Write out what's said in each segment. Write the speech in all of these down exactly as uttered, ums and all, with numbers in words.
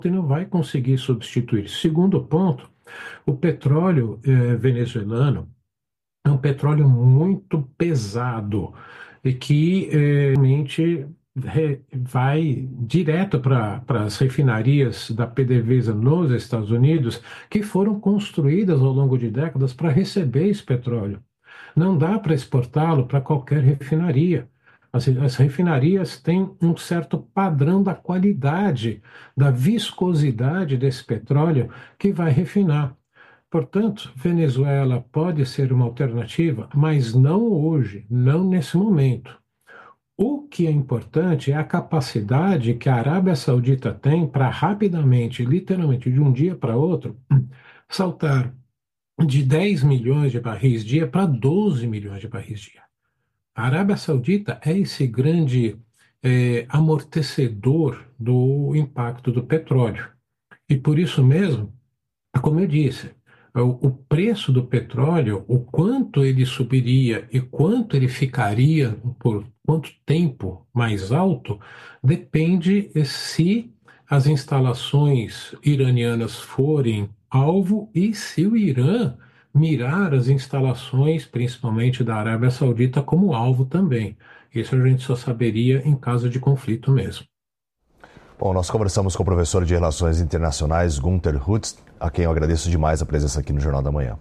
e não vai conseguir substituir. Segundo ponto, o petróleo eh, venezuelano é um petróleo muito pesado e que eh, realmente re- vai direto para as refinarias da PDVSA nos Estados Unidos, que foram construídas ao longo de décadas para receber esse petróleo. Não dá para exportá-lo para qualquer refinaria. As, as refinarias têm um certo padrão da qualidade, da viscosidade desse petróleo que vai refinar. Portanto, Venezuela pode ser uma alternativa, mas não hoje, não nesse momento. O que é importante é a capacidade que a Arábia Saudita tem para rapidamente, literalmente de um dia para outro, saltar de dez milhões de barris dia para doze milhões de barris dia. A Arábia Saudita é esse grande eh, amortecedor do impacto do petróleo. E por isso mesmo, como eu disse, o, o preço do petróleo, o quanto ele subiria e quanto ele ficaria por quanto tempo mais alto, depende se as instalações iranianas forem alvo e se o Irã mirar as instalações, principalmente da Arábia Saudita, como alvo também. Isso a gente só saberia em caso de conflito mesmo. Bom, nós conversamos com o professor de Relações Internacionais, Gunther Hutz, a quem eu agradeço demais a presença aqui no Jornal da Manhã.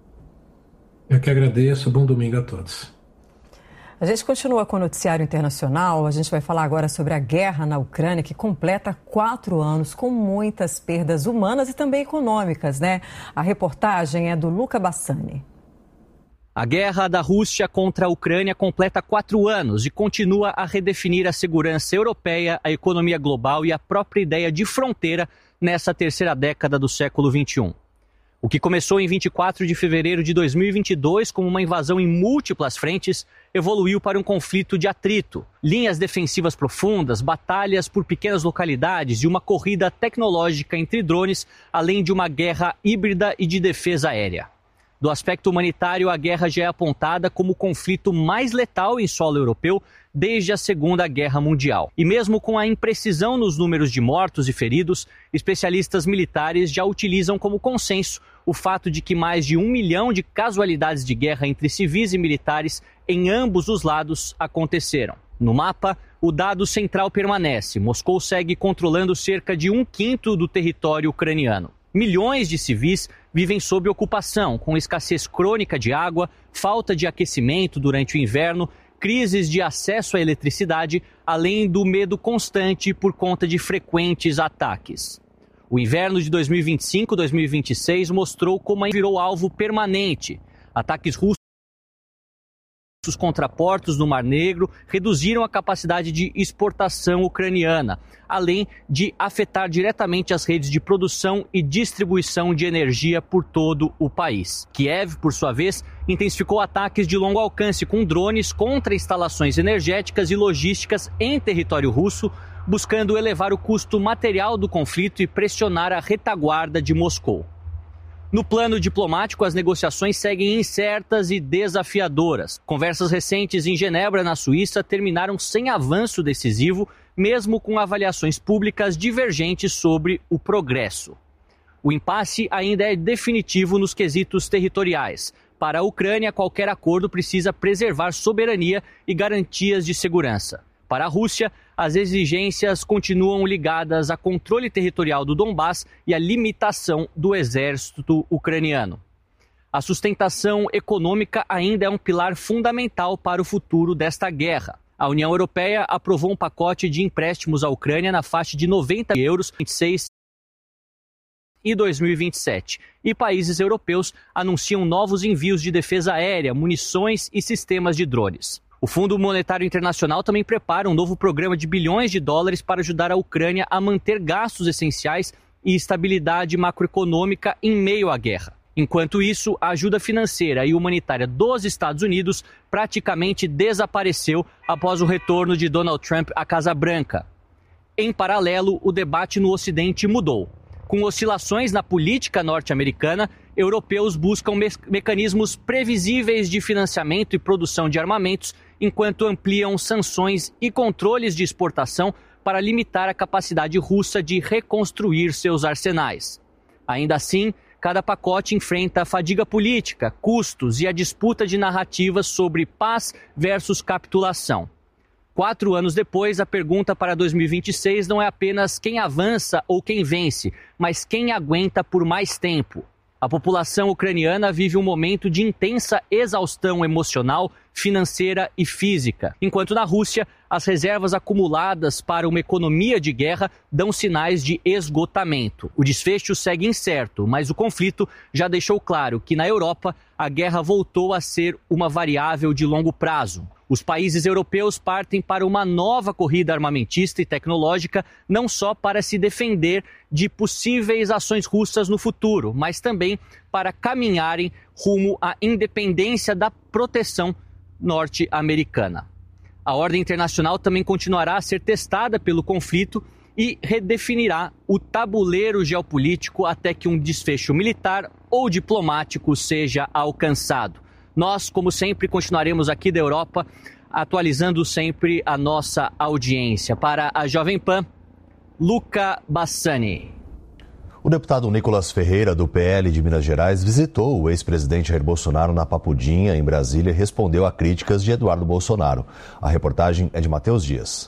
Eu que agradeço. Bom domingo a todos. A gente continua com o noticiário internacional. A gente vai falar agora sobre a guerra na Ucrânia, que completa quatro anos com muitas perdas humanas e também econômicas, né? A reportagem é do Luca Bassani. A guerra da Rússia contra a Ucrânia completa quatro anos e continua a redefinir a segurança europeia, a economia global e a própria ideia de fronteira nessa terceira década do século vinte e um. O que começou em vinte e quatro de fevereiro de dois mil e vinte e dois como uma invasão em múltiplas frentes, evoluiu para um conflito de atrito, linhas defensivas profundas, batalhas por pequenas localidades e uma corrida tecnológica entre drones, além de uma guerra híbrida e de defesa aérea. Do aspecto humanitário, a guerra já é apontada como o conflito mais letal em solo europeu desde a Segunda Guerra Mundial. E mesmo com a imprecisão nos números de mortos e feridos, especialistas militares já utilizam como consenso o fato de que mais de um milhão de casualidades de guerra entre civis e militares em ambos os lados aconteceram. No mapa, o dado central permanece. Moscou segue controlando cerca de um quinto do território ucraniano. Milhões de civis vivem sob ocupação, com escassez crônica de água, falta de aquecimento durante o inverno, crises de acesso à eletricidade, além do medo constante por conta de frequentes ataques. O inverno de dois mil e vinte e cinco a dois mil e vinte e seis mostrou como virou alvo permanente. Ataques russos contra portos no Mar Negro reduziram a capacidade de exportação ucraniana, além de afetar diretamente as redes de produção e distribuição de energia por todo o país. Kiev, por sua vez, intensificou ataques de longo alcance com drones contra instalações energéticas e logísticas em território russo, buscando elevar o custo material do conflito e pressionar a retaguarda de Moscou. No plano diplomático, as negociações seguem incertas e desafiadoras. Conversas recentes em Genebra, na Suíça, terminaram sem avanço decisivo, mesmo com avaliações públicas divergentes sobre o progresso. O impasse ainda é definitivo nos quesitos territoriais. Para a Ucrânia, qualquer acordo precisa preservar soberania e garantias de segurança. Para a Rússia, as exigências continuam ligadas a controle territorial do Donbás e a limitação do exército ucraniano. A sustentação econômica ainda é um pilar fundamental para o futuro desta guerra. A União Europeia aprovou um pacote de empréstimos à Ucrânia na faixa de noventa euros em vinte e seis e dois mil e vinte e sete. E países europeus anunciam novos envios de defesa aérea, munições e sistemas de drones. O Fundo Monetário Internacional também prepara um novo programa de bilhões de dólares para ajudar a Ucrânia a manter gastos essenciais e estabilidade macroeconômica em meio à guerra. Enquanto isso, a ajuda financeira e humanitária dos Estados Unidos praticamente desapareceu após o retorno de Donald Trump à Casa Branca. Em paralelo, o debate no Ocidente mudou. Com oscilações na política norte-americana, europeus buscam me- mecanismos previsíveis de financiamento e produção de armamentos, enquanto ampliam sanções e controles de exportação para limitar a capacidade russa de reconstruir seus arsenais. Ainda assim, cada pacote enfrenta a fadiga política, custos e a disputa de narrativas sobre paz versus capitulação. Quatro anos depois, a pergunta para dois mil e vinte e seis não é apenas quem avança ou quem vence, mas quem aguenta por mais tempo. A população ucraniana vive um momento de intensa exaustão emocional, financeira e física, enquanto na Rússia, as reservas acumuladas para uma economia de guerra dão sinais de esgotamento. O desfecho segue incerto, mas o conflito já deixou claro que na Europa a guerra voltou a ser uma variável de longo prazo. Os países europeus partem para uma nova corrida armamentista e tecnológica, não só para se defender de possíveis ações russas no futuro, mas também para caminharem rumo à independência da proteção norte-americana. A ordem internacional também continuará a ser testada pelo conflito e redefinirá o tabuleiro geopolítico até que um desfecho militar ou diplomático seja alcançado. Nós, como sempre, continuaremos aqui da Europa, atualizando sempre a nossa audiência. Para a Jovem Pan, Luca Bassani. O deputado Nicolas Ferreira, do P L de Minas Gerais, visitou o ex-presidente Jair Bolsonaro na Papudinha, em Brasília, e respondeu a críticas de Eduardo Bolsonaro. A reportagem é de Matheus Dias.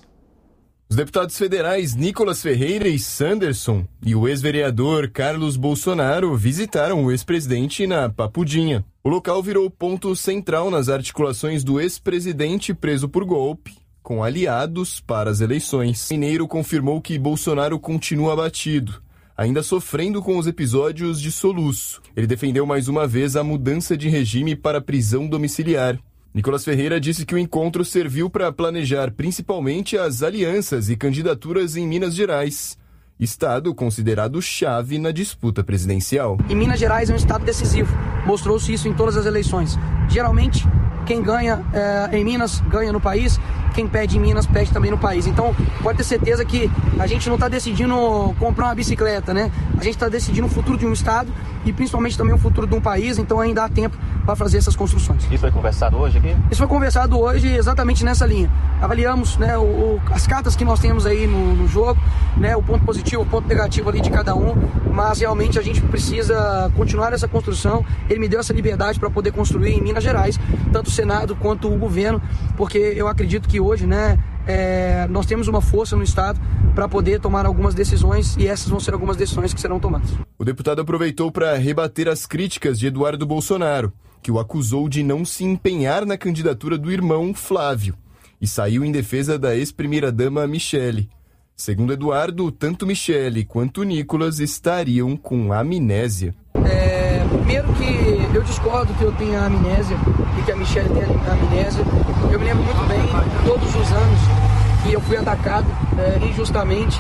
Os deputados federais Nicolas Ferreira e Sanderson e o ex-vereador Carlos Bolsonaro visitaram o ex-presidente na Papudinha. O local virou ponto central nas articulações do ex-presidente preso por golpe, com aliados para as eleições. O mineiro confirmou que Bolsonaro continua abatido, ainda sofrendo com os episódios de soluço. Ele defendeu mais uma vez a mudança de regime para prisão domiciliar. Nicolas Ferreira disse que o encontro serviu para planejar principalmente as alianças e candidaturas em Minas Gerais, estado considerado chave na disputa presidencial. E Minas Gerais é um estado decisivo, mostrou-se isso em todas as eleições. Geralmente, quem ganha é, em Minas, ganha no país, quem perde em Minas, perde também no país. Então, pode ter certeza que a gente não está decidindo comprar uma bicicleta, né? A gente está decidindo o futuro de um estado e principalmente também o futuro de um país, então ainda há tempo para fazer essas construções. Isso foi conversado hoje aqui? Isso foi conversado hoje exatamente nessa linha. Avaliamos, né, o, o, as cartas que nós temos aí no, no jogo, né, o ponto positivo, o ponto negativo ali de cada um, mas realmente a gente precisa continuar essa construção. Ele me deu essa liberdade para poder construir em Minas Gerais, tanto o Senado quanto o governo, porque eu acredito que hoje, né, é, nós temos uma força no Estado para poder tomar algumas decisões e essas vão ser algumas decisões que serão tomadas. O deputado aproveitou para rebater as críticas de Eduardo Bolsonaro, que o acusou de não se empenhar na candidatura do irmão Flávio e saiu em defesa da ex-primeira-dama Michele. Segundo Eduardo, tanto Michele quanto Nicolas estariam com amnésia. É, primeiro que eu discordo que eu tenha amnésia e que a Michele tenha amnésia. Eu me lembro muito bem, todos os anos, que eu fui atacado é, injustamente.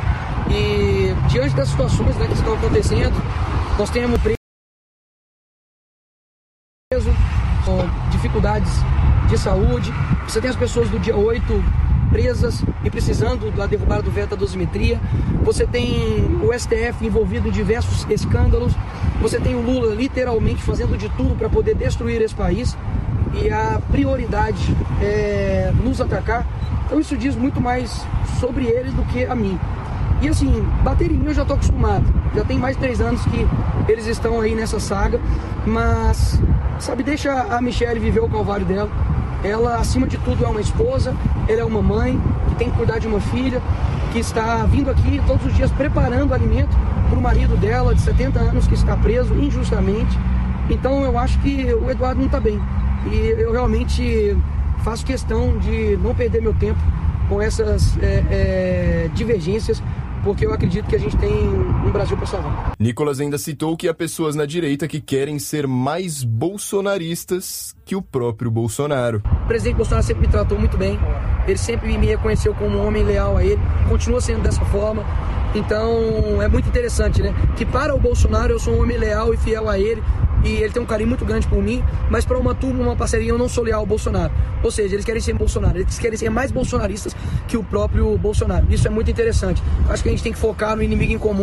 E diante das situações, né, que estão acontecendo, nós temos preso, com dificuldades de saúde. Você tem as pessoas do dia oito presas e precisando da derrubada do veto da dosimetria. Você tem o S T F envolvido em diversos escândalos. Você tem o Lula literalmente fazendo de tudo para poder destruir esse país. E a prioridade é nos atacar. Então isso diz muito mais sobre eles do que a mim. E assim, bater em mim eu já estou acostumado. Já tem mais de três anos que eles estão aí nessa saga. Mas, sabe, deixa a Michele viver o calvário dela. Ela, acima de tudo, é uma esposa, ela é uma mãe que tem que cuidar de uma filha, que está vindo aqui todos os dias preparando alimento para o marido dela, de setenta anos, que está preso injustamente. Então eu acho que o Eduardo não está bem. E eu realmente faço questão de não perder meu tempo com essas é, é, divergências, porque eu acredito que a gente tem um Brasil para salvar. Nicolas ainda citou que há pessoas na direita que querem ser mais bolsonaristas que o próprio Bolsonaro. O presidente Bolsonaro sempre me tratou muito bem, ele sempre me reconheceu como um homem leal a ele, continua sendo dessa forma. Então é muito interessante, né? Que para o Bolsonaro eu sou um homem leal e fiel a ele, e ele tem um carinho muito grande por mim, mas para uma turma, uma parceria, eu não sou leal ao Bolsonaro. Ou seja, eles querem ser Bolsonaro, eles querem ser mais bolsonaristas que o próprio Bolsonaro. Isso é muito interessante. Acho que a gente tem que focar no inimigo em comum, que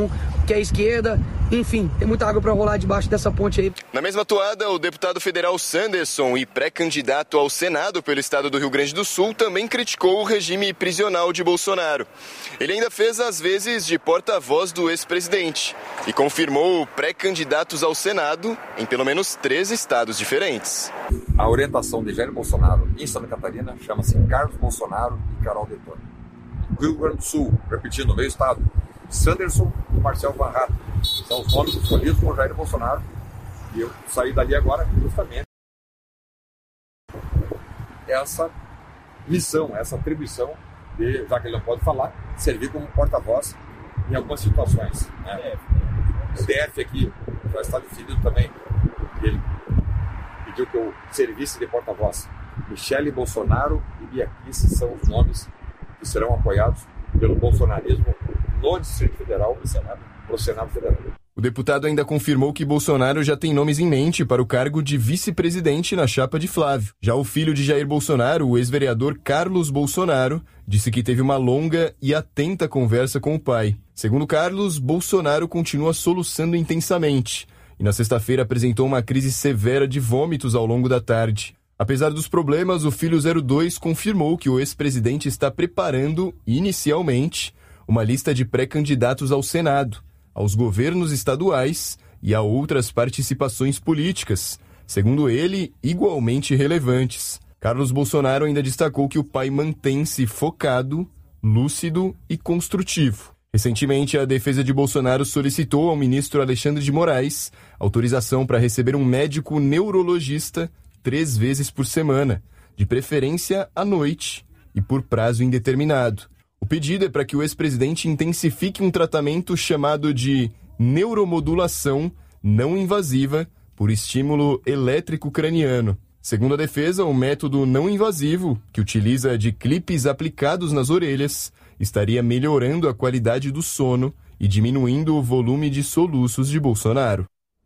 que é a esquerda. Enfim, tem muita água para rolar debaixo dessa ponte aí. Na mesma toada, o deputado federal Sanderson e pré-candidato ao Senado pelo estado do Rio Grande do Sul também criticou o regime prisional de Bolsonaro. Ele ainda fez as vezes de porta-voz do ex-presidente e confirmou pré-candidatos ao Senado em pelo menos três estados diferentes. A orientação de Jair Bolsonaro em Santa Catarina chama-se Carlos Bolsonaro e Carol Detoni. Rio Grande do Sul, repetindo, meu estado, Sanderson e Marcel Van Hatten são os nomes escolhidos por Jair Bolsonaro. E eu saí dali agora justamente essa missão, essa atribuição de, já que ele não pode falar, servir como porta-voz em algumas situações. Né? O D F aqui já está definido também. Ele pediu que eu servisse de porta-voz. Michele Bolsonaro e Bia Kicis são os nomes que serão apoiados pelo bolsonarismo no Distrito Federal e Senado, para o Senado Federal. O deputado ainda confirmou que Bolsonaro já tem nomes em mente para o cargo de vice-presidente na chapa de Flávio. Já o filho de Jair Bolsonaro, o ex-vereador Carlos Bolsonaro, disse que teve uma longa e atenta conversa com o pai. Segundo Carlos, Bolsonaro continua soluçando intensamente e na sexta-feira apresentou uma crise severa de vômitos ao longo da tarde. Apesar dos problemas, o filho zero dois confirmou que o ex-presidente está preparando, inicialmente, uma lista de pré-candidatos ao Senado, aos governos estaduais e a outras participações políticas, segundo ele, igualmente relevantes. Carlos Bolsonaro ainda destacou que o pai mantém-se focado, lúcido e construtivo. Recentemente, a defesa de Bolsonaro solicitou ao ministro Alexandre de Moraes autorização para receber um médico neurologista três vezes por semana, de preferência à noite e por prazo indeterminado. O pedido é para que o ex-presidente intensifique um tratamento chamado de neuromodulação não invasiva por estímulo elétrico craniano. Segundo a defesa, o método não invasivo, que utiliza de clipes aplicados nas orelhas, estaria melhorando a qualidade do sono e diminuindo o volume de soluços de Bolsonaro.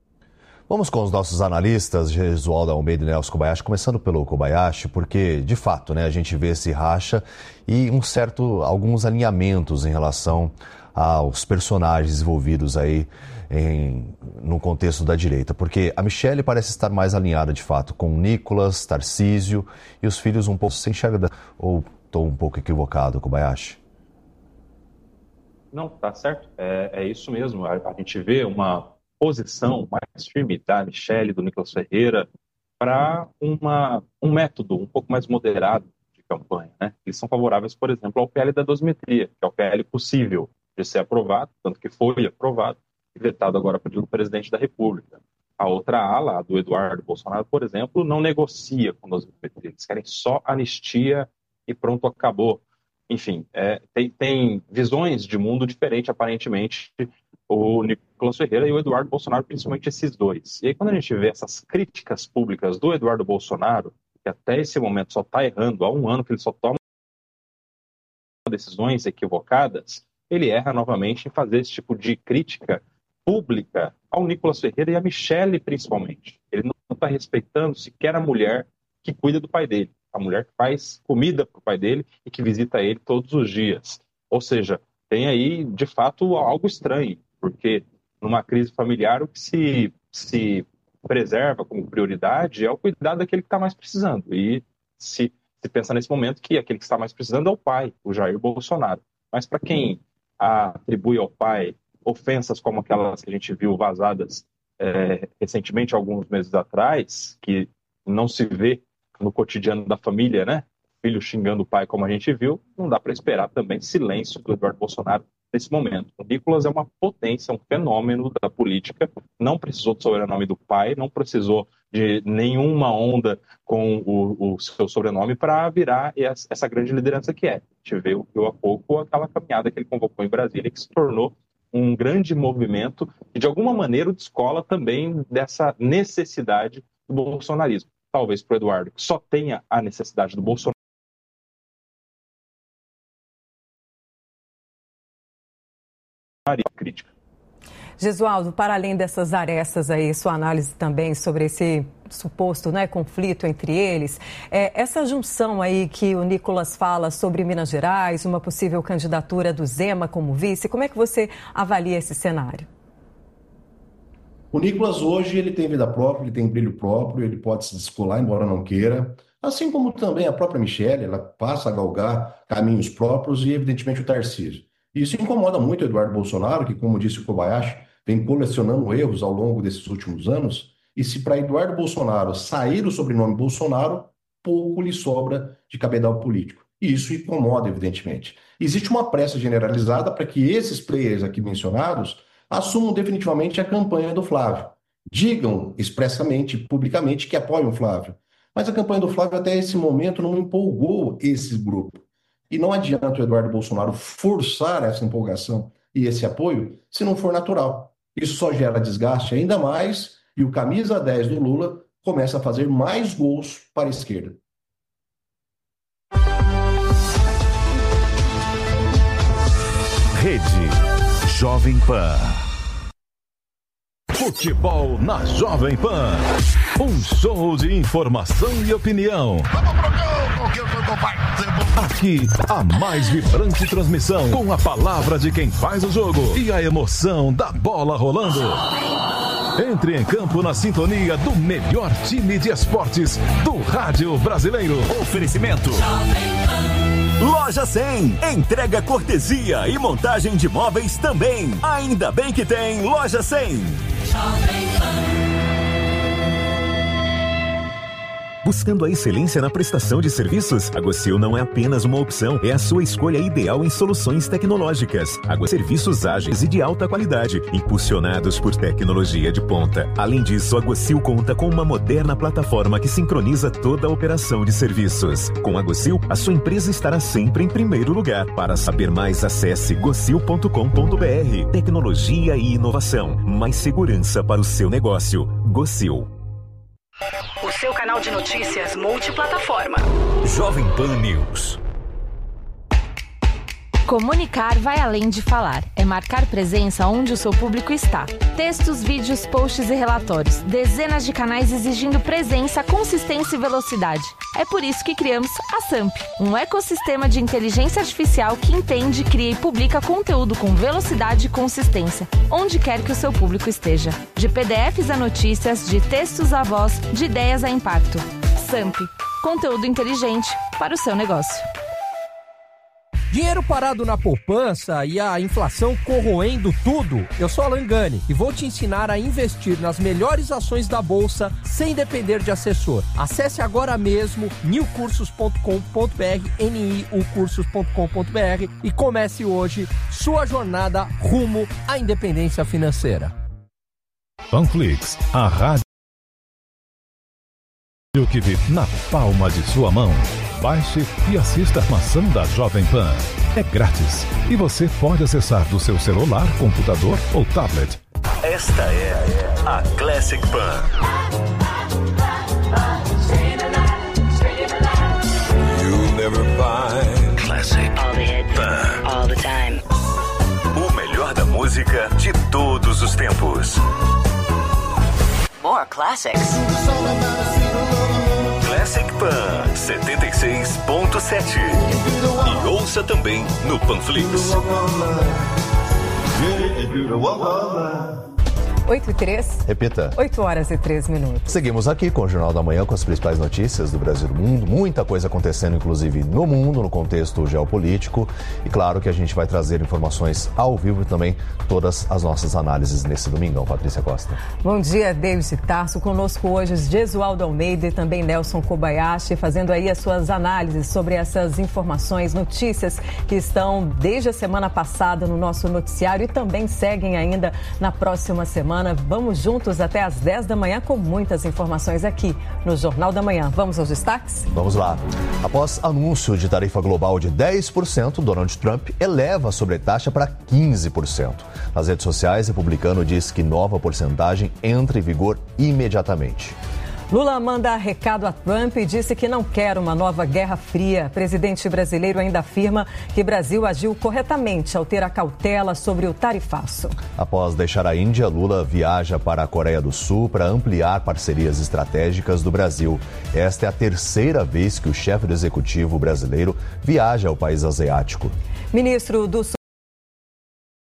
Vamos com os nossos analistas, Jesualdo Almeida e Nelson Kobayashi, começando pelo Kobayashi, porque, de fato, né, a gente vê esse racha e um certo, alguns alinhamentos em relação aos personagens envolvidos aí em, no contexto da direita, porque a Michele parece estar mais alinhada, de fato, com o Nicolas, Tarcísio e os filhos um pouco sem enxergar. Ou estou um pouco equivocado, Kobayashi? Não, tá certo. É, é isso mesmo. A, a gente vê uma posição mais firme da Michele, do Nicolas Ferreira, para um método um pouco mais moderado de campanha. Né? Eles são favoráveis, por exemplo, ao P L da dosimetria, que é o P L possível de ser aprovado, tanto que foi aprovado e vetado agora pelo presidente da República. A outra ala, a do Eduardo Bolsonaro, por exemplo, não negocia com dosimetria. Eles querem só anistia e pronto, acabou. Enfim, é, tem, tem visões de mundo diferentes, aparentemente, o Nicolas Ferreira e o Eduardo Bolsonaro, principalmente esses dois. E aí, quando a gente vê essas críticas públicas do Eduardo Bolsonaro, que até esse momento só está errando, há um ano que ele só toma decisões equivocadas, ele erra novamente em fazer esse tipo de crítica pública ao Nicolas Ferreira e à Michele, principalmente. Ele não está respeitando sequer a mulher que cuida do pai dele, a mulher que faz comida para o pai dele e que visita ele todos os dias. Ou seja, tem aí, de fato, algo estranho, porque numa crise familiar o que se, se preserva como prioridade é o cuidado daquele que está mais precisando. E se, se pensa nesse momento que aquele que está mais precisando é o pai, o Jair Bolsonaro. Mas para quem atribui ao pai ofensas como aquelas que a gente viu vazadas é, recentemente, alguns meses atrás, que não se vê no cotidiano da família, né? Filho xingando o pai, como a gente viu, não dá para esperar também silêncio do Eduardo Bolsonaro nesse momento. O Nicolas é uma potência, um fenômeno da política, não precisou do sobrenome do pai, não precisou de nenhuma onda com o, o seu sobrenome para virar essa grande liderança que é. A gente vê há pouco aquela caminhada que ele convocou em Brasília, que se tornou um grande movimento e, de alguma maneira, o descola também dessa necessidade do bolsonarismo. Talvez para o Eduardo, que só tenha a necessidade do Bolsonaro, crítica. Jesualdo, para além dessas arestas aí, sua análise também sobre esse suposto, né, conflito entre eles, é, essa junção aí que o Nicolas fala sobre Minas Gerais, uma possível candidatura do Zema como vice, como é que você avalia esse cenário? O Nicolas hoje ele tem vida própria, ele tem brilho próprio, ele pode se descolar, embora não queira. Assim como também a própria Michelle, ela passa a galgar caminhos próprios e, evidentemente, o Tarcísio. Isso incomoda muito o Eduardo Bolsonaro, que, como disse o Kobayashi, vem colecionando erros ao longo desses últimos anos. E se para Eduardo Bolsonaro sair o sobrenome Bolsonaro, pouco lhe sobra de cabedal político. E isso incomoda, evidentemente. Existe uma pressa generalizada para que esses players aqui mencionados assumam definitivamente a campanha do Flávio. Digam expressamente, publicamente, que apoiam o Flávio. Mas a campanha do Flávio até esse momento não empolgou esse grupo. E não adianta o Eduardo Bolsonaro forçar essa empolgação e esse apoio se não for natural. Isso só gera desgaste ainda mais e o camisa dez do Lula começa a fazer mais gols para a esquerda. Rede Jovem Pan. Futebol na Jovem Pan. Um show de informação e opinião. Aqui, a mais vibrante transmissão, com a palavra de quem faz o jogo e a emoção da bola rolando. Entre em campo na sintonia do melhor time de esportes do rádio brasileiro. Oferecimento Loja cem, entrega cortesia e montagem de móveis também. Ainda bem que tem Loja cem. Buscando a excelência na prestação de serviços? A Gocil não é apenas uma opção, é a sua escolha ideal em soluções tecnológicas. Agora, serviços ágeis e de alta qualidade, impulsionados por tecnologia de ponta. Além disso, a Gocil conta com uma moderna plataforma que sincroniza toda a operação de serviços. Com a Gocil, a sua empresa estará sempre em primeiro lugar. Para saber mais, acesse gocil ponto com ponto br. Tecnologia e inovação, mais segurança para o seu negócio. Gocil. O seu canal de notícias multiplataforma. Jovem Pan News. Comunicar vai além de falar. É marcar presença onde o seu público está. Textos, vídeos, posts e relatórios. Dezenas de canais exigindo presença, consistência e velocidade. É por isso que criamos a Samp, um ecossistema de inteligência artificial que entende, cria e publica conteúdo com velocidade e consistência, onde quer que o seu público esteja. De P D Fs a notícias, de textos a voz, de ideias a impacto. Samp, conteúdo inteligente para o seu negócio. Dinheiro parado na poupança e a inflação corroendo tudo? Eu sou Alan Gani e vou te ensinar a investir nas melhores ações da Bolsa sem depender de assessor. Acesse agora mesmo new cursos ponto com ponto br, N I U cursos ponto com ponto br e comece hoje sua jornada rumo à independência financeira. Panflix, a rádio que vive na palma de sua mão. Baixe e assista a armação da Jovem Pan. É grátis e você pode acessar do seu celular, computador ou tablet. Esta é a Classic Pan. You'll never find Classic Pan. all the time. O melhor da música de todos os tempos. More classics. Classic Pan setenta e seis ponto sete. E ouça também no Panflix. oito e três. Repita. oito horas e três minutos. Seguimos aqui com o Jornal da Manhã com as principais notícias do Brasil e do mundo. Muita coisa acontecendo, inclusive, no mundo, no contexto geopolítico. E claro que a gente vai trazer informações ao vivo e também todas as nossas análises nesse domingão. Patrícia Costa. Bom dia, David Tarso. Conosco hoje Jesualdo Almeida e também Nelson Kobayashi, fazendo aí as suas análises sobre essas informações, notícias que estão desde a semana passada no nosso noticiário e também seguem ainda na próxima semana. Vamos juntos até às dez da manhã com muitas informações aqui no Jornal da Manhã. Vamos aos destaques? Vamos lá. Após anúncio de tarifa global de dez por cento, Donald Trump eleva a sobretaxa para quinze por cento. Nas redes sociais, o republicano diz que nova porcentagem entra em vigor imediatamente. Lula manda recado a Trump e disse que não quer uma nova guerra fria. O presidente brasileiro ainda afirma que o Brasil agiu corretamente ao ter a cautela sobre o tarifaço. Após deixar a Índia, Lula viaja para a Coreia do Sul para ampliar parcerias estratégicas do Brasil. Esta é a terceira vez que o chefe do executivo brasileiro viaja ao país asiático. Ministro do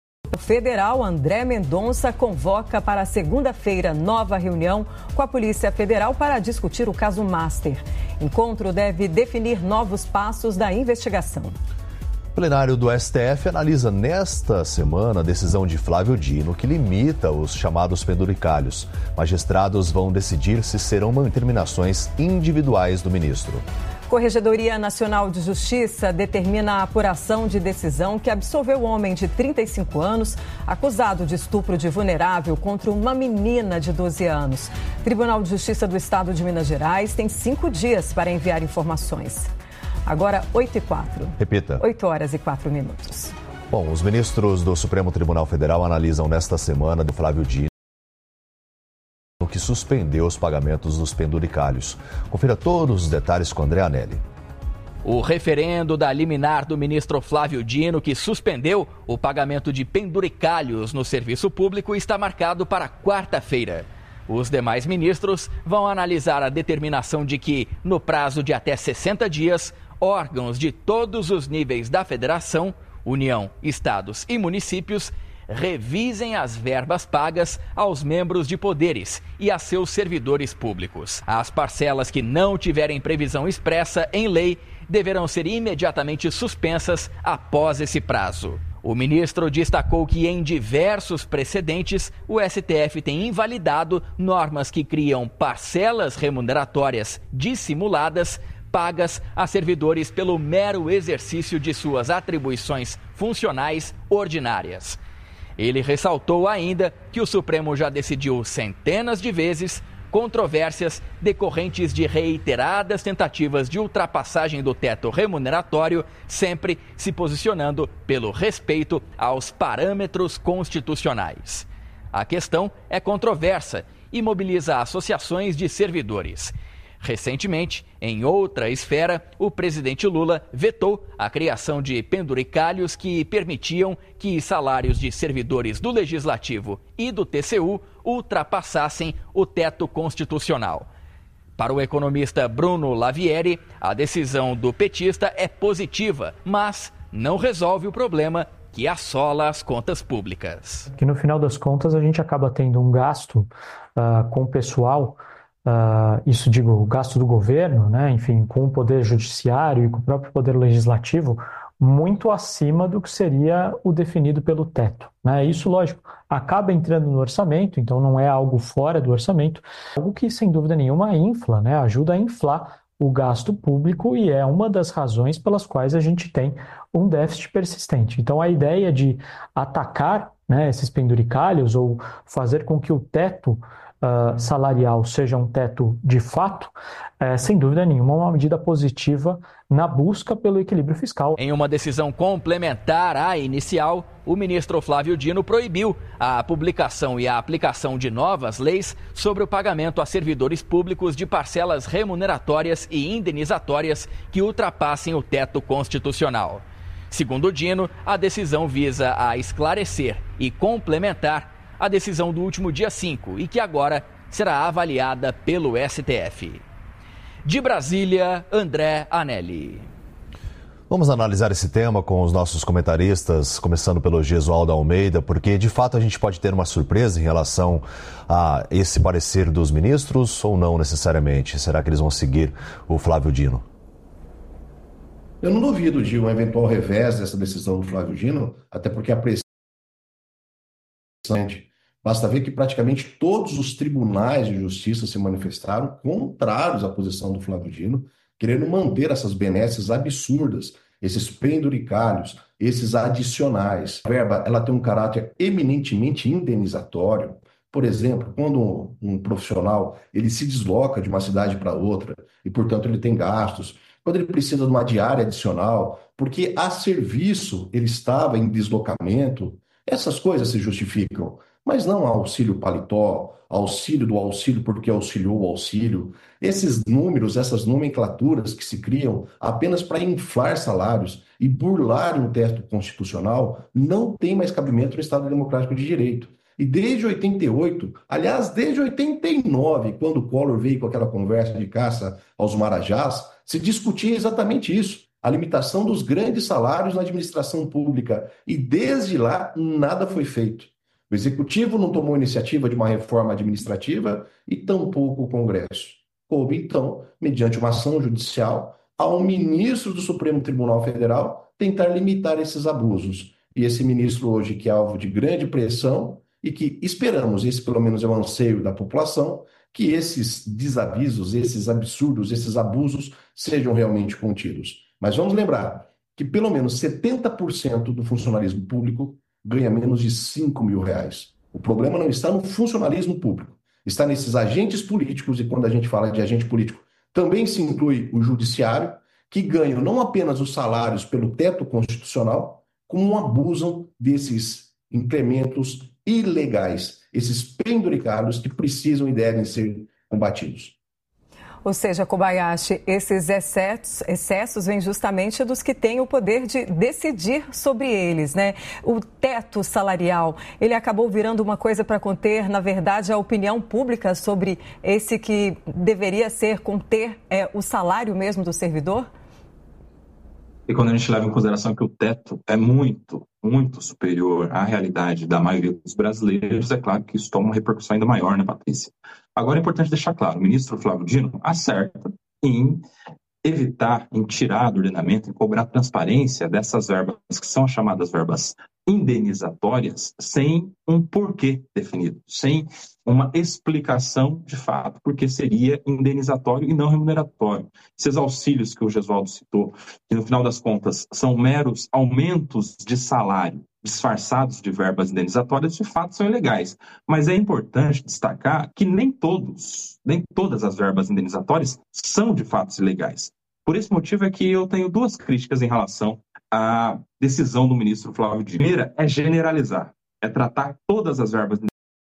Federal, André Mendonça, convoca para segunda-feira nova reunião com a Polícia Federal para discutir o caso Master. Encontro deve definir novos passos da investigação. O plenário do S T F analisa nesta semana a decisão de Flávio Dino, que limita os chamados penduricalhos. Magistrados vão decidir se serão determinações individuais do ministro. Corregedoria Nacional de Justiça determina a apuração de decisão que absolveu o homem de trinta e cinco anos, acusado de estupro de vulnerável contra uma menina de doze anos. Tribunal de Justiça do Estado de Minas Gerais tem cinco dias para enviar informações. Agora, oito e quatro. Repita. oito horas e quatro minutos. Bom, os ministros do Supremo Tribunal Federal analisam nesta semana do Flávio Dino, que suspendeu os pagamentos dos penduricalhos. Confira todos os detalhes com André Anelli. O referendo da liminar do ministro Flávio Dino, que suspendeu o pagamento de penduricalhos no serviço público, está marcado para quarta-feira. Os demais ministros vão analisar a determinação de que, no prazo de até sessenta dias, órgãos de todos os níveis da federação, União, estados e municípios, revisem as verbas pagas aos membros de poderes e a seus servidores públicos. As parcelas que não tiverem previsão expressa em lei deverão ser imediatamente suspensas após esse prazo. O ministro destacou que, em diversos precedentes, o S T F tem invalidado normas que criam parcelas remuneratórias dissimuladas pagas a servidores pelo mero exercício de suas atribuições funcionais ordinárias. Ele ressaltou ainda que o Supremo já decidiu centenas de vezes controvérsias decorrentes de reiteradas tentativas de ultrapassagem do teto remuneratório, sempre se posicionando pelo respeito aos parâmetros constitucionais. A questão é controversa e mobiliza associações de servidores. Recentemente, em outra esfera, o presidente Lula vetou a criação de penduricalhos que permitiam que salários de servidores do Legislativo e do T C U ultrapassassem o teto constitucional. Para o economista Bruno Lavieri, a decisão do petista é positiva, mas não resolve o problema que assola as contas públicas. Que no final das contas a gente acaba tendo um gasto uh, com o pessoal. Uh, isso digo, o gasto do governo, né, enfim, com o poder judiciário e com o próprio poder legislativo, muito acima do que seria o definido pelo teto, né? Isso, lógico, acaba entrando no orçamento, então não é algo fora do orçamento, algo que, sem dúvida nenhuma, infla, né, ajuda a inflar o gasto público e é uma das razões pelas quais a gente tem um déficit persistente. Então, a ideia de atacar, né, esses penduricalhos ou fazer com que o teto Uh, salarial seja um teto de fato, é, sem dúvida nenhuma, uma medida positiva na busca pelo equilíbrio fiscal. Em uma decisão complementar à inicial, o ministro Flávio Dino proibiu a publicação e a aplicação de novas leis sobre o pagamento a servidores públicos de parcelas remuneratórias e indenizatórias que ultrapassem o teto constitucional. Segundo Dino, a decisão visa a esclarecer e complementar a decisão do último dia cinco e que agora será avaliada pelo S T F. De Brasília, André Anelli. Vamos analisar esse tema com os nossos comentaristas, começando pelo Gesualdo Almeida, porque de fato a gente pode ter uma surpresa em relação a esse parecer dos ministros ou não necessariamente? Será que eles vão seguir o Flávio Dino? Eu não duvido de um eventual revés dessa decisão do Flávio Dino, até porque a pressão. Basta ver que praticamente todos os tribunais de justiça se manifestaram contrários à posição do Flávio Dino, querendo manter essas benesses absurdas, esses penduricalhos, esses adicionais. A verba, ela tem um caráter eminentemente indenizatório. Por exemplo, quando um, um profissional ele se desloca de uma cidade para outra e, portanto, ele tem gastos, quando ele precisa de uma diária adicional, porque a serviço ele estava em deslocamento, essas coisas se justificam. Mas não auxílio paletó, auxílio do auxílio porque auxiliou o auxílio. Esses números, essas nomenclaturas que se criam apenas para inflar salários e burlar um teto constitucional não tem mais cabimento no Estado Democrático de Direito. E desde oitenta e oito, aliás, desde oitenta e nove, quando o Collor veio com aquela conversa de caça aos marajás, se discutia exatamente isso. a limitação dos grandes salários na administração pública. E desde lá, nada foi feito. O Executivo não tomou iniciativa de uma reforma administrativa e tampouco o Congresso. Coube, então, mediante uma ação judicial, ao ministro do Supremo Tribunal Federal tentar limitar esses abusos. E esse ministro hoje, que é alvo de grande pressão, e que esperamos, esse pelo menos é o anseio da população, que esses desavisos, esses absurdos, esses abusos sejam realmente contidos. Mas vamos lembrar que pelo menos setenta por cento do funcionalismo público ganha menos de cinco mil reais. O problema não está no funcionalismo público, está nesses agentes políticos, e quando a gente fala de agente político, também se inclui o judiciário, que ganham não apenas os salários pelo teto constitucional, como abusam desses incrementos ilegais, esses penduricalhos que precisam e devem ser combatidos. Ou seja, Kobayashi, esses excessos, excessos vêm justamente dos que têm o poder de decidir sobre eles, né? O teto salarial, ele acabou virando uma coisa para conter, na verdade, a opinião pública sobre esse que deveria ser conter é, o salário mesmo do servidor? E quando a gente leva em consideração que o teto é muito, muito superior à realidade da maioria dos brasileiros, é claro que isso toma uma repercussão ainda maior, né, Patrícia? Agora é importante deixar claro, o ministro Flávio Dino acerta em evitar, em tirar do ordenamento, em cobrar transparência dessas verbas que são as chamadas verbas indenizatórias, sem um porquê definido, sem uma explicação de fato, porque seria indenizatório e não remuneratório. Esses auxílios que o Gesualdo citou, que no final das contas são meros aumentos de salário disfarçados de verbas indenizatórias, de fato são ilegais. Mas é importante destacar que nem todos, nem todas as verbas indenizatórias são de fato ilegais. Por esse motivo é que eu tenho duas críticas em relação à decisão do ministro Flávio Dino. A primeira é generalizar, é tratar todas as verbas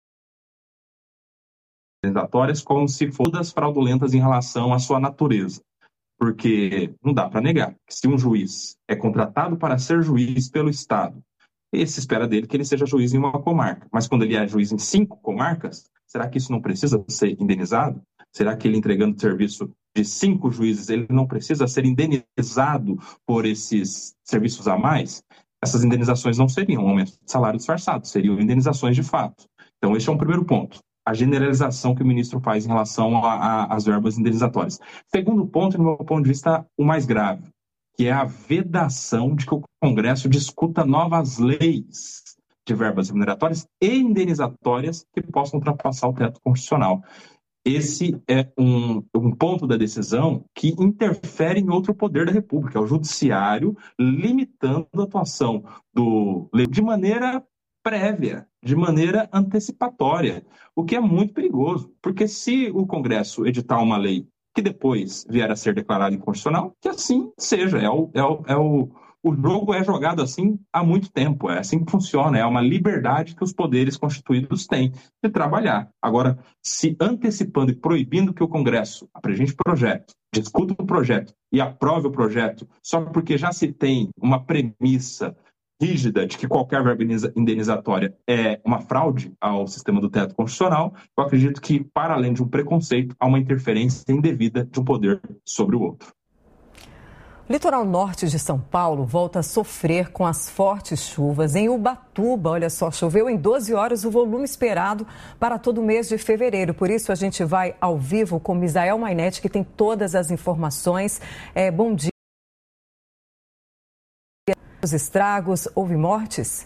indenizatórias como se fossem todas fraudulentas em relação à sua natureza. Porque não dá para negar que se um juiz é contratado para ser juiz pelo Estado, esse espera dele que ele seja juiz em uma comarca. Mas quando ele é juiz em cinco comarcas, será que isso não precisa ser indenizado? Será que ele entregando serviço de cinco juízes, ele não precisa ser indenizado por esses serviços a mais? Essas indenizações não seriam um aumento de salário disfarçado, seriam indenizações de fato. Então esse é um primeiro ponto, a generalização que o ministro faz em relação às verbas indenizatórias. Segundo ponto, no meu ponto de vista, o mais grave, que é a vedação de que o Congresso discuta novas leis de verbas remuneratórias e indenizatórias que possam ultrapassar o teto constitucional. Esse é um, um ponto da decisão que interfere em outro poder da República, é o Judiciário, limitando a atuação do legislativo de maneira prévia, de maneira antecipatória, o que é muito perigoso, porque se o Congresso editar uma lei que depois vier a ser declarado inconstitucional, que assim seja. É o, é o, é o, o jogo é jogado assim há muito tempo, é assim que funciona, é uma liberdade que os poderes constituídos têm de trabalhar. Agora, se antecipando e proibindo que o Congresso apresente projeto, discuta o projeto e aprove o projeto, só porque já se tem uma premissa rígida de que qualquer verba indenizatória é uma fraude ao sistema do teto constitucional, eu acredito que, para além de um preconceito, há uma interferência indevida de um poder sobre o outro. O litoral norte de São Paulo volta a sofrer com as fortes chuvas. Em Ubatuba, olha só, choveu em doze horas o volume esperado para todo o mês de fevereiro. Por isso, a gente vai ao vivo com Misael Mainetti, que tem todas as informações. É, bom dia. Os estragos, houve mortes?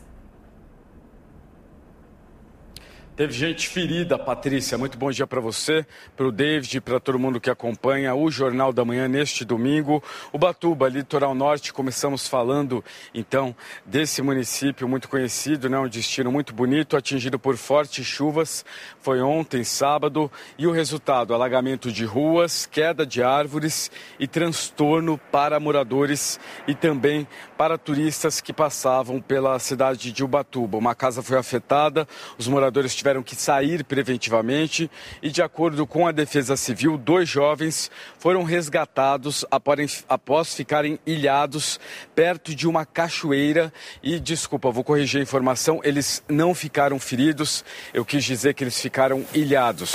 Teve gente ferida, Patrícia. Muito bom dia para você, para o David, para todo mundo que acompanha o Jornal da Manhã neste domingo. Ubatuba, litoral norte, começamos falando então desse município muito conhecido, né? Um destino muito bonito, atingido por fortes chuvas. Foi ontem, sábado, e o resultado, alagamento de ruas, queda de árvores e transtorno para moradores e também para turistas que passavam pela cidade de Ubatuba. Uma casa foi afetada, os moradores tiveram que sair preventivamente e, de acordo com a Defesa Civil, dois jovens foram resgatados após ficarem ilhados perto de uma cachoeira e, desculpa, vou corrigir a informação, eles não ficaram feridos, eu quis dizer que eles ficaram ilhados.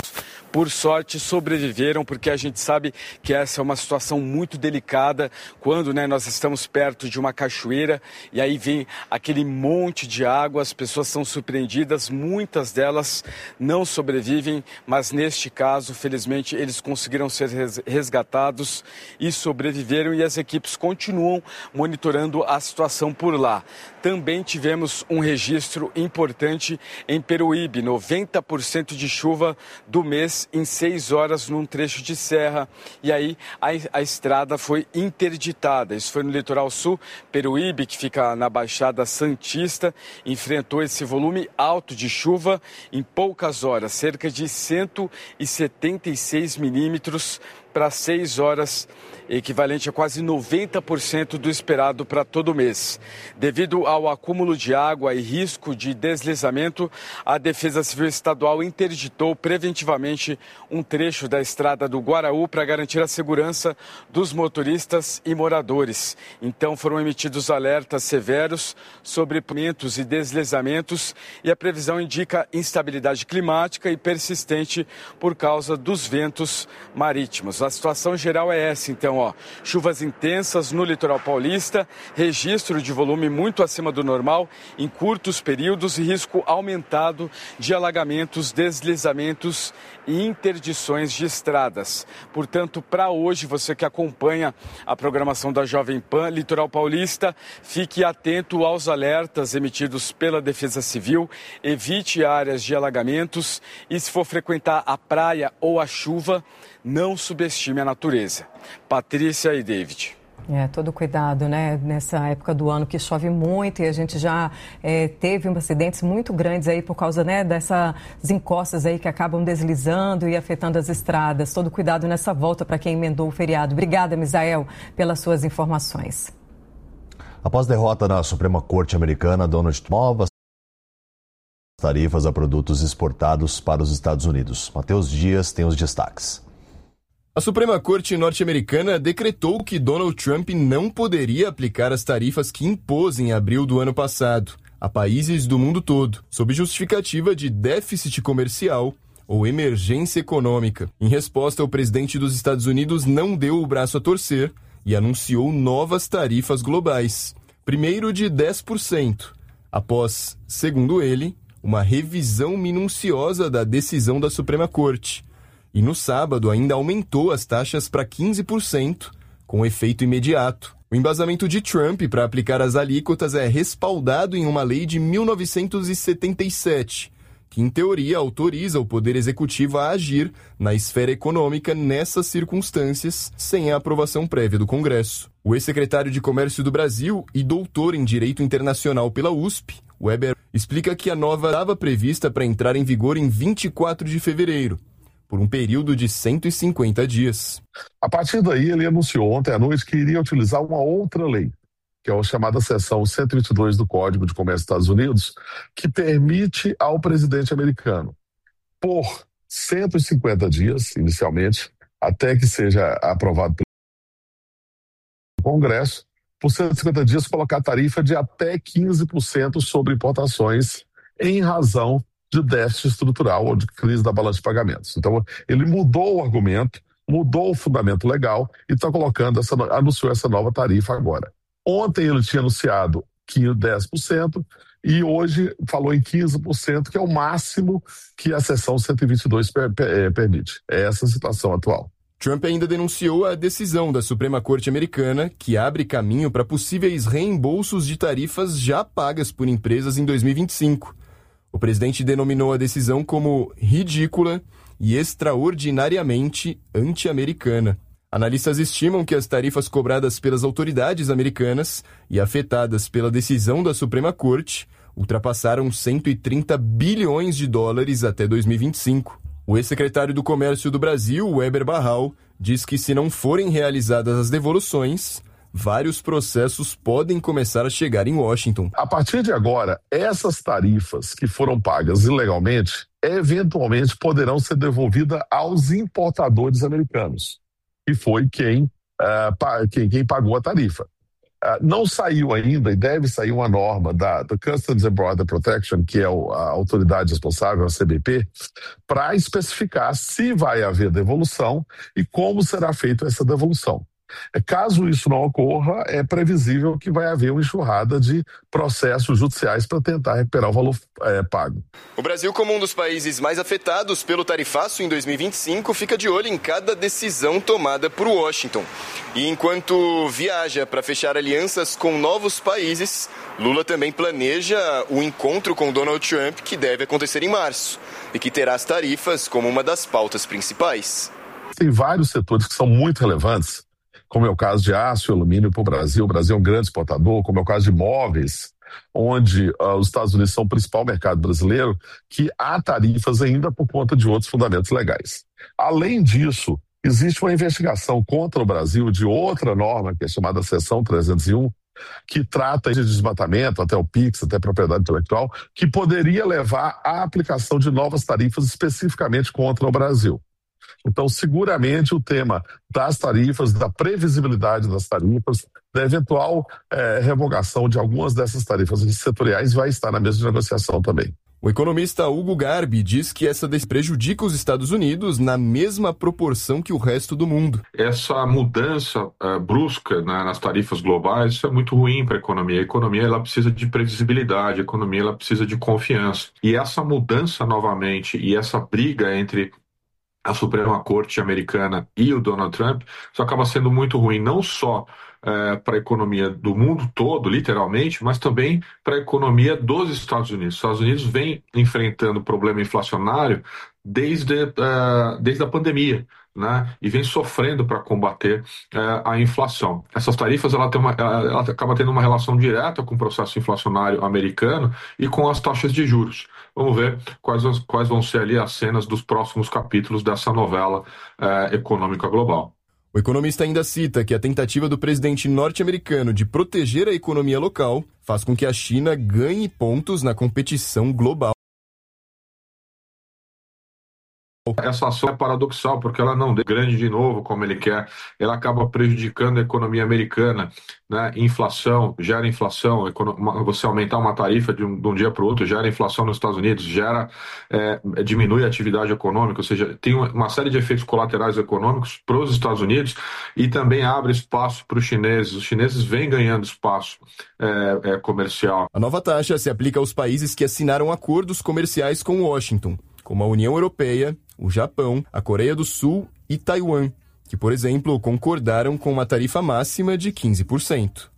por sorte, sobreviveram, porque a gente sabe que essa é uma situação muito delicada quando, né, nós estamos perto de uma cachoeira e aí vem aquele monte de água, as pessoas são surpreendidas, muitas delas não sobrevivem, mas neste caso, felizmente, eles conseguiram ser resgatados e sobreviveram, e as equipes continuam monitorando a situação por lá. Também tivemos um registro importante em Peruíbe, noventa por cento de chuva do mês em seis horas num trecho de serra, e aí a, a estrada foi interditada. Isso foi no litoral sul. Peruíbe, que fica na Baixada Santista, enfrentou esse volume alto de chuva em poucas horas, cerca de cento e setenta e seis milímetros para seis horas, equivalente a quase noventa por cento do esperado para todo o mês. Devido ao acúmulo de água e risco de deslizamento, a Defesa Civil Estadual interditou preventivamente um trecho da estrada do Guaraú para garantir a segurança dos motoristas e moradores. Então foram emitidos alertas severos sobre ventos e deslizamentos, e a previsão indica instabilidade climática e persistente por causa dos ventos marítimos. A situação geral é essa, então, ó, chuvas intensas no litoral paulista, registro de volume muito acima do normal em curtos períodos e risco aumentado de alagamentos, deslizamentos e interdições de estradas. Portanto, para hoje, você que acompanha a programação da Jovem Pan Litoral Paulista, fique atento aos alertas emitidos pela Defesa Civil, evite áreas de alagamentos e, se for frequentar a praia ou a chuva, não subestime a natureza. Patrícia e David. É, todo cuidado, né? Nessa época do ano que chove muito e a gente já é, teve acidentes muito grandes aí por causa, né, dessas encostas aí que acabam deslizando e afetando as estradas. Todo cuidado nessa volta para quem emendou o feriado. Obrigada, Misael, pelas suas informações. Após derrota na Suprema Corte Americana, Donald Trump novas tarifas a produtos exportados para os Estados Unidos. Matheus Dias tem os destaques. A Suprema Corte norte-americana decretou que Donald Trump não poderia aplicar as tarifas que impôs em abril do ano passado a países do mundo todo, sob justificativa de déficit comercial ou emergência econômica. Em resposta, o presidente dos Estados Unidos não deu o braço a torcer e anunciou novas tarifas globais, primeiro de dez por cento, após, segundo ele, uma revisão minuciosa da decisão da Suprema Corte. E no sábado ainda aumentou as taxas para quinze por cento, com efeito imediato. O embasamento de Trump para aplicar as alíquotas é respaldado em uma lei de mil novecentos e setenta e sete, que em teoria autoriza o Poder Executivo a agir na esfera econômica nessas circunstâncias, sem a aprovação prévia do Congresso. O ex-secretário de Comércio do Brasil e doutor em Direito Internacional pela U S P, Weber, explica que a nova estava prevista para entrar em vigor em vinte e quatro de fevereiro. Por um período de cento e cinquenta dias. A partir daí, ele anunciou ontem à noite que iria utilizar uma outra lei, que é a chamada seção cento e vinte e dois do Código de Comércio dos Estados Unidos, que permite ao presidente americano, por cento e cinquenta dias, inicialmente, até que seja aprovado pelo Congresso, por cento e cinquenta dias colocar tarifa de até quinze por cento sobre importações em razão de déficit estrutural ou de crise da balança de pagamentos. Então, ele mudou o argumento, mudou o fundamento legal e está colocando, essa, anunciou essa nova tarifa agora. Ontem ele tinha anunciado dez por cento e hoje falou em quinze por cento, que é o máximo que a seção cento e vinte e dois per, per, permite. É essa a situação atual. Trump ainda denunciou a decisão da Suprema Corte Americana, que abre caminho para possíveis reembolsos de tarifas já pagas por empresas em dois mil e vinte e cinco. O presidente denominou a decisão como ridícula e extraordinariamente anti-americana. Analistas estimam que as tarifas cobradas pelas autoridades americanas e afetadas pela decisão da Suprema Corte ultrapassaram cento e trinta bilhões de dólares até dois mil e vinte e cinco. O ex-secretário do Comércio do Brasil, Weber Barral, diz que se não forem realizadas as devoluções, vários processos podem começar a chegar em Washington. A partir de agora, essas tarifas que foram pagas ilegalmente, eventualmente poderão ser devolvidas aos importadores americanos, que foi quem, uh, quem, quem pagou a tarifa. Não saiu ainda, e deve sair uma norma da, do Customs and Border Protection, que é o, a autoridade responsável, a C B P, para especificar se vai haver devolução e como será feita essa devolução. Caso isso não ocorra, é previsível que vai haver uma enxurrada de processos judiciais para tentar recuperar o valor é, pago. O Brasil, como um dos países mais afetados pelo tarifaço em dois mil e vinte e cinco, fica de olho em cada decisão tomada por Washington. E enquanto viaja para fechar alianças com novos países, Lula também planeja o encontro com Donald Trump, que deve acontecer em março, e que terá as tarifas como uma das pautas principais. Tem vários setores que são muito relevantes, como é o caso de aço e alumínio para o Brasil. O Brasil é um grande exportador, como é o caso de imóveis, onde uh, os Estados Unidos são o principal mercado brasileiro, que há tarifas ainda por conta de outros fundamentos legais. Além disso, existe uma investigação contra o Brasil de outra norma, que é chamada Seção trezentos e um, que trata de desmatamento, até o PIX, até propriedade intelectual, que poderia levar à aplicação de novas tarifas especificamente contra o Brasil. Então, seguramente, o tema das tarifas, da previsibilidade das tarifas, da eventual eh, revogação de algumas dessas tarifas setoriais vai estar na mesa de negociação também. O economista Hugo Garbi diz que essa prejudica os Estados Unidos na mesma proporção que o resto do mundo. Essa mudança uh, brusca, né, nas tarifas globais, isso é muito ruim para a economia. A economia ela precisa de previsibilidade, a economia ela precisa de confiança. E essa mudança novamente e essa briga entre a Suprema Corte americana e o Donald Trump, isso acaba sendo muito ruim, não só é, para a economia do mundo todo, literalmente, mas também para a economia dos Estados Unidos. Os Estados Unidos vem enfrentando problema inflacionário desde, uh, desde a pandemia, né, e vem sofrendo para combater uh, a inflação. Essas tarifas ela, tem uma, ela, ela acaba tendo uma relação direta com o processo inflacionário americano e com as taxas de juros. Vamos ver quais, quais vão ser ali as cenas dos próximos capítulos dessa novela uh, econômica global. O economista ainda cita que a tentativa do presidente norte-americano de proteger a economia local faz com que a China ganhe pontos na competição global. Essa ação é paradoxal, porque ela não é grande de novo, como ele quer, ela acaba prejudicando a economia americana, né? Inflação, gera inflação, você aumentar uma tarifa de um, de um dia para o outro, gera inflação nos Estados Unidos, gera, é, diminui a atividade econômica, ou seja, tem uma série de efeitos colaterais econômicos para os Estados Unidos e também abre espaço para os chineses. Os chineses vêm ganhando espaço é, é, comercial. A nova taxa se aplica aos países que assinaram acordos comerciais com Washington, como a União Europeia, o Japão, a Coreia do Sul e Taiwan, que, por exemplo, concordaram com uma tarifa máxima de quinze por cento.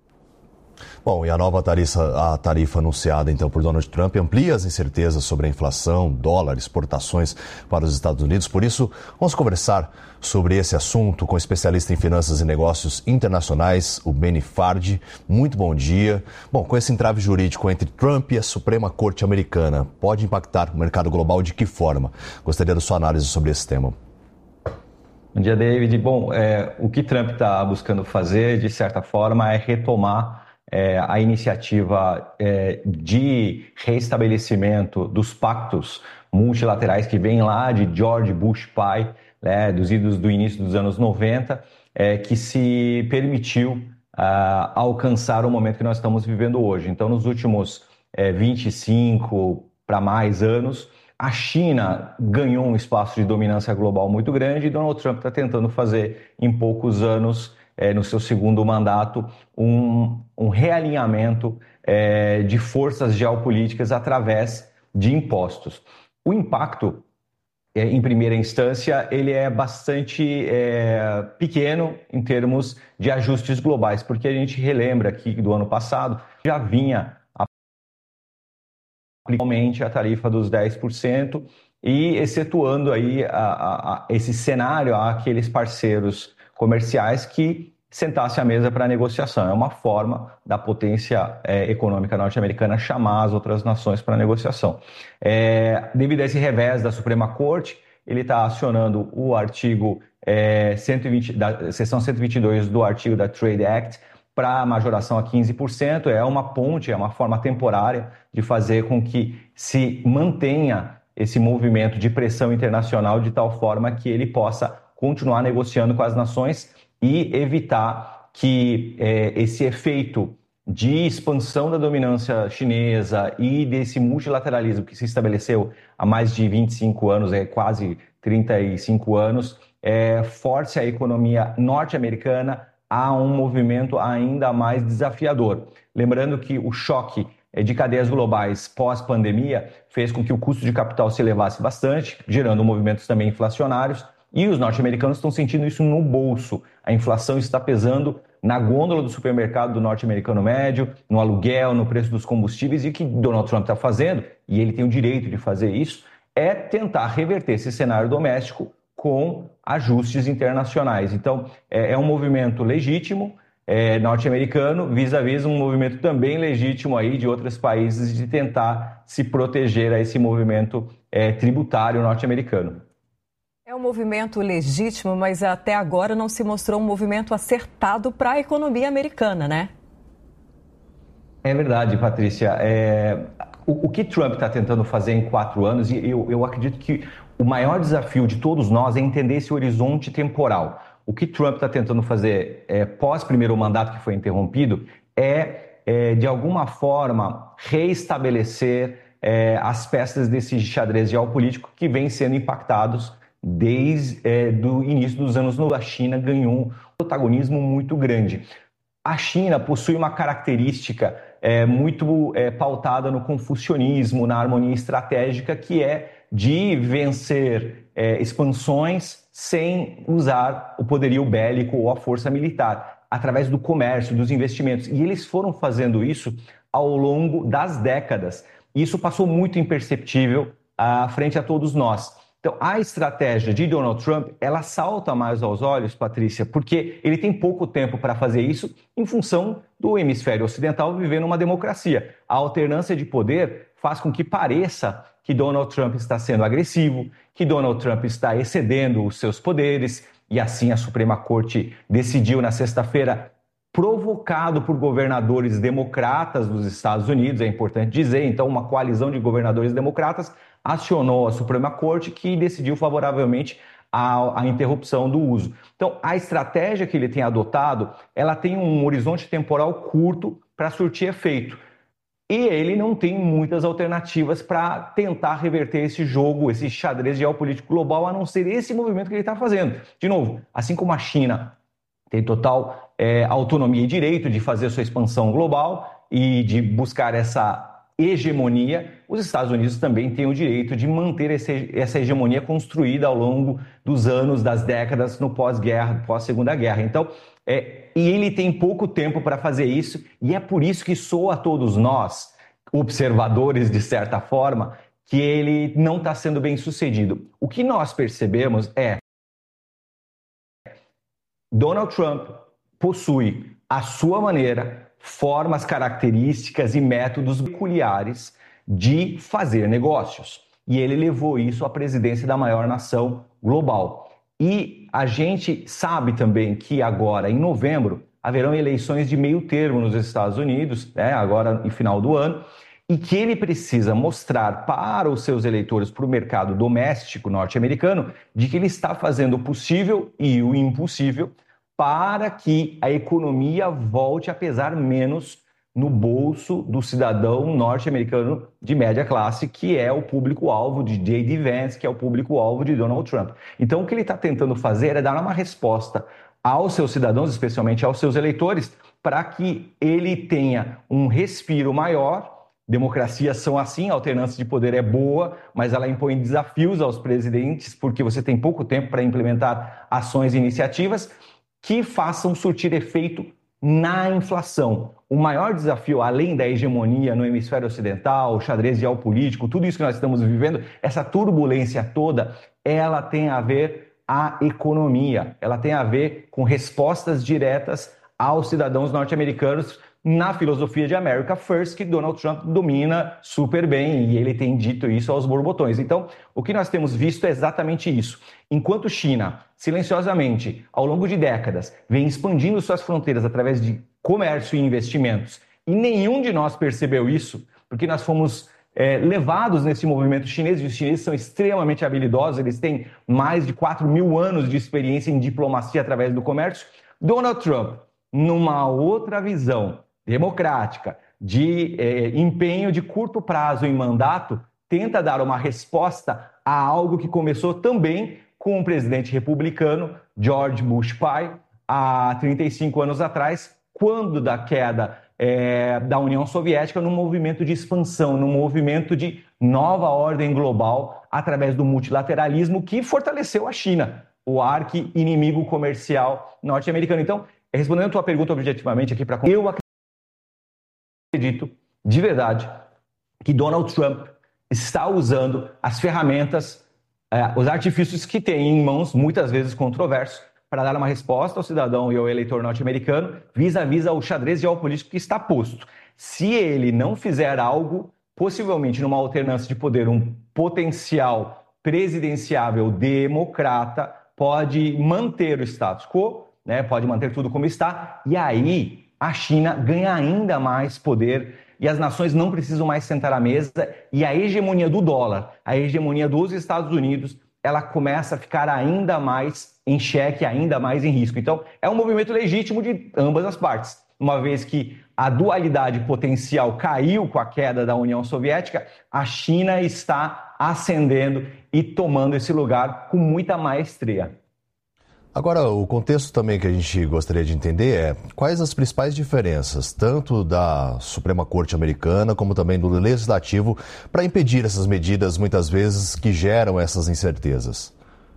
Bom, e a nova tarifa, a tarifa anunciada então por Donald Trump amplia as incertezas sobre a inflação, dólar, exportações para os Estados Unidos. Por isso, vamos conversar sobre esse assunto com o especialista em finanças e negócios internacionais, o Benny Fardi. Muito bom dia. Bom, com esse entrave jurídico entre Trump e a Suprema Corte Americana, pode impactar o mercado global de que forma? Gostaria da sua análise sobre esse tema. Bom dia, David. Bom, é, o que Trump está buscando fazer, de certa forma, é retomar É, a iniciativa é, de reestabelecimento dos pactos multilaterais que vem lá de George Bush pai, né, dos idos do início dos anos noventa, é, que se permitiu ah, alcançar o momento que nós estamos vivendo hoje. Então, nos últimos é, vinte e cinco para mais anos, a China ganhou um espaço de dominância global muito grande e Donald Trump está tentando fazer em poucos anos, É, no seu segundo mandato, um, um realinhamento é, de forças geopolíticas através de impostos. O impacto, é, em primeira instância, ele é bastante é, pequeno em termos de ajustes globais, porque a gente relembra aqui do ano passado, já vinha atualmente a tarifa dos dez por cento e excetuando aí a, a, a, esse cenário àqueles parceiros comerciais que sentassem à mesa para negociação. É uma forma da potência é, econômica norte-americana chamar as outras nações para negociação. É, devido a esse revés da Suprema Corte, ele está acionando o artigo é, cento e vinte, da seção cento e vinte e dois do artigo da Trade Act para majoração a quinze por cento. É uma ponte, é uma forma temporária de fazer com que se mantenha esse movimento de pressão internacional de tal forma que ele possa continuar negociando com as nações e evitar que é, esse efeito de expansão da dominância chinesa e desse multilateralismo que se estabeleceu há mais de vinte e cinco anos, é quase trinta e cinco anos, é, force a economia norte-americana a um movimento ainda mais desafiador. Lembrando que o choque de cadeias globais pós-pandemia fez com que o custo de capital se elevasse bastante, gerando movimentos também inflacionários, e os norte-americanos estão sentindo isso no bolso. A inflação está pesando na gôndola do supermercado do norte-americano médio, no aluguel, no preço dos combustíveis, e o que Donald Trump está fazendo, e ele tem o direito de fazer isso, é tentar reverter esse cenário doméstico com ajustes internacionais. Então, é, é um movimento legítimo, é, norte-americano, vis-à-vis um movimento também legítimo aí de outros países de tentar se proteger a esse movimento é, tributário norte-americano. É um movimento legítimo, mas até agora não se mostrou um movimento acertado para a economia americana, né? É verdade, Patrícia. É, o, o que Trump está tentando fazer em quatro anos, e eu, eu acredito que o maior desafio de todos nós é entender esse horizonte temporal. O que Trump está tentando fazer é, pós primeiro mandato que foi interrompido é, é de alguma forma, reestabelecer é, as peças desse xadrez geopolítico que vem sendo impactados desde é, do início dos anos noventa. A China ganhou um protagonismo muito grande. A China possui uma característica é, muito é, pautada no confucionismo, na harmonia estratégica, que é de vencer é, expansões sem usar o poderio bélico ou a força militar, através do comércio, dos investimentos. E eles foram fazendo isso ao longo das décadas. E isso passou muito imperceptível à frente a todos nós. Então, a estratégia de Donald Trump, ela salta mais aos olhos, Patrícia, porque ele tem pouco tempo para fazer isso em função do hemisfério ocidental viver numa democracia. A alternância de poder faz com que pareça que Donald Trump está sendo agressivo, que Donald Trump está excedendo os seus poderes, e assim a Suprema Corte decidiu na sexta-feira, provocado por governadores democratas dos Estados Unidos, é importante dizer, então uma coalizão de governadores democratas acionou a Suprema Corte, que decidiu favoravelmente a, a interrupção do uso. Então, a estratégia que ele tem adotado, ela tem um horizonte temporal curto para surtir efeito. E ele não tem muitas alternativas para tentar reverter esse jogo, esse xadrez geopolítico global, a não ser esse movimento que ele está fazendo. De novo, assim como a China tem total é, autonomia e direito de fazer sua expansão global e de buscar essa hegemonia, os Estados Unidos também têm o direito de manter esse, essa hegemonia construída ao longo dos anos, das décadas, no pós-guerra, pós-segunda guerra. Então, é, e ele tem pouco tempo para fazer isso, e é por isso que soa a todos nós, observadores de certa forma, que ele não está sendo bem sucedido. O que nós percebemos é Donald Trump possui, à sua maneira, formas, características e métodos peculiares de fazer negócios. E ele levou isso à presidência da maior nação global. E a gente sabe também que agora, em novembro, haverão eleições de meio termo nos Estados Unidos, né, agora no final do ano, e que ele precisa mostrar para os seus eleitores, para o mercado doméstico norte-americano, de que ele está fazendo o possível e o impossível para que a economia volte a pesar menos no bolso do cidadão norte-americano de média classe, que é o público-alvo de J D Vance, que é o público-alvo de Donald Trump. Então, o que ele está tentando fazer é dar uma resposta aos seus cidadãos, especialmente aos seus eleitores, para que ele tenha um respiro maior. Democracias são assim, a alternância de poder é boa, mas ela impõe desafios aos presidentes, porque você tem pouco tempo para implementar ações e iniciativas que façam surtir efeito na inflação. O maior desafio, além da hegemonia no hemisfério ocidental, o xadrez geopolítico, tudo isso que nós estamos vivendo, essa turbulência toda, ela tem a ver a economia, ela tem a ver com respostas diretas aos cidadãos norte-americanos na filosofia de America First, que Donald Trump domina super bem, e ele tem dito isso aos borbotões. Então, o que nós temos visto é exatamente isso. Enquanto China, silenciosamente, ao longo de décadas, vem expandindo suas fronteiras através de comércio e investimentos, e nenhum de nós percebeu isso, porque nós fomos é, levados nesse movimento chinês, e os chineses são extremamente habilidosos, eles têm mais de quatro mil anos de experiência em diplomacia através do comércio. Donald Trump numa outra visão democrática, de eh, empenho de curto prazo em mandato, tenta dar uma resposta a algo que começou também com o presidente republicano George Bush pai, há trinta e cinco anos atrás, quando da queda é, da União Soviética, num movimento de expansão, num movimento de nova ordem global, através do multilateralismo que fortaleceu a China, o arqui-inimigo comercial norte-americano. Então, respondendo a tua pergunta objetivamente aqui, para eu acredito, de verdade, que Donald Trump está usando as ferramentas, eh, os artifícios que tem em mãos, muitas vezes controversos, para dar uma resposta ao cidadão e ao eleitor norte-americano vis-à-vis ao xadrez geopolítico que está posto. Se ele não fizer algo, possivelmente numa alternância de poder, um potencial presidenciável democrata pode manter o status quo, né, pode manter tudo como está, e aí a China ganha ainda mais poder e as nações não precisam mais sentar à mesa e a hegemonia do dólar, a hegemonia dos Estados Unidos, ela começa a ficar ainda mais em xeque, ainda mais em risco. Então, é um movimento legítimo de ambas as partes. Uma vez que a dualidade potencial caiu com a queda da União Soviética, a China está ascendendo e tomando esse lugar com muita maestria. Agora, o contexto também que a gente gostaria de entender é quais as principais diferenças, tanto da Suprema Corte americana como também do Legislativo, para impedir essas medidas, muitas vezes, que geram essas incertezas?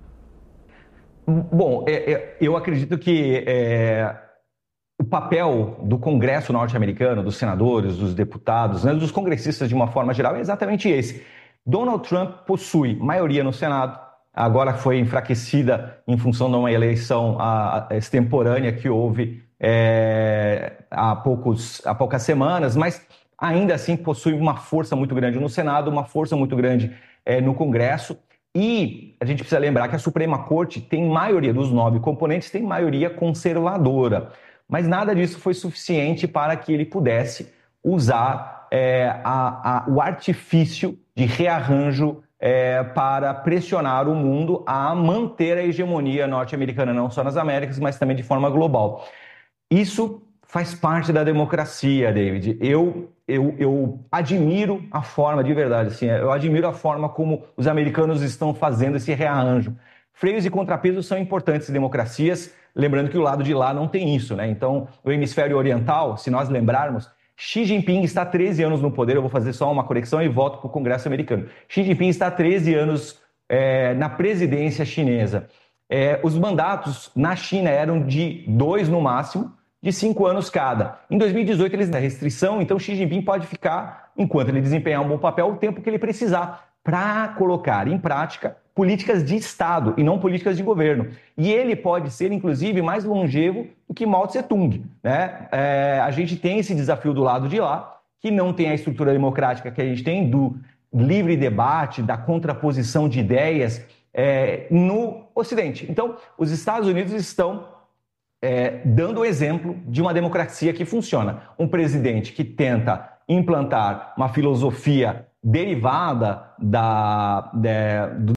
Bom, é, é, eu acredito que é, o papel do Congresso norte-americano, dos senadores, dos deputados, né, dos congressistas de uma forma geral, é exatamente esse. Donald Trump possui maioria no Senado, agora foi enfraquecida em função de uma eleição a, a, extemporânea que houve é, há, poucos, há poucas semanas, mas ainda assim possui uma força muito grande no Senado, uma força muito grande é, no Congresso. E a gente precisa lembrar que a Suprema Corte tem maioria dos nove componentes, tem maioria conservadora. Mas nada disso foi suficiente para que ele pudesse usar é, a, a, o artifício de rearranjo É, para pressionar o mundo a manter a hegemonia norte-americana, não só nas Américas, mas também de forma global. Isso faz parte da democracia, David. Eu, eu, eu admiro a forma, de verdade, assim, eu admiro a forma como os americanos estão fazendo esse rearranjo. Freios e contrapesos são importantes em democracias, lembrando que o lado de lá não tem isso, né? Então, no hemisfério oriental, se nós lembrarmos, Xi Jinping está há treze anos no poder, eu vou fazer só uma correção e volto para o Congresso americano. Xi Jinping está há treze anos é, na presidência chinesa. É, os mandatos na China eram de dois no máximo, de cinco anos cada. Em dois mil e dezoito eles têm restrição, então Xi Jinping pode ficar, enquanto ele desempenhar um bom papel, o tempo que ele precisar para colocar em prática políticas de Estado e não políticas de governo. E ele pode ser, inclusive, mais longevo do que Mao Tse-tung, né? É, a gente tem esse desafio do lado de lá, que não tem a estrutura democrática que a gente tem, do livre debate, da contraposição de ideias é, no Ocidente. Então, os Estados Unidos estão é, dando o exemplo de uma democracia que funciona. Um presidente que tenta implantar uma filosofia derivada da, da, do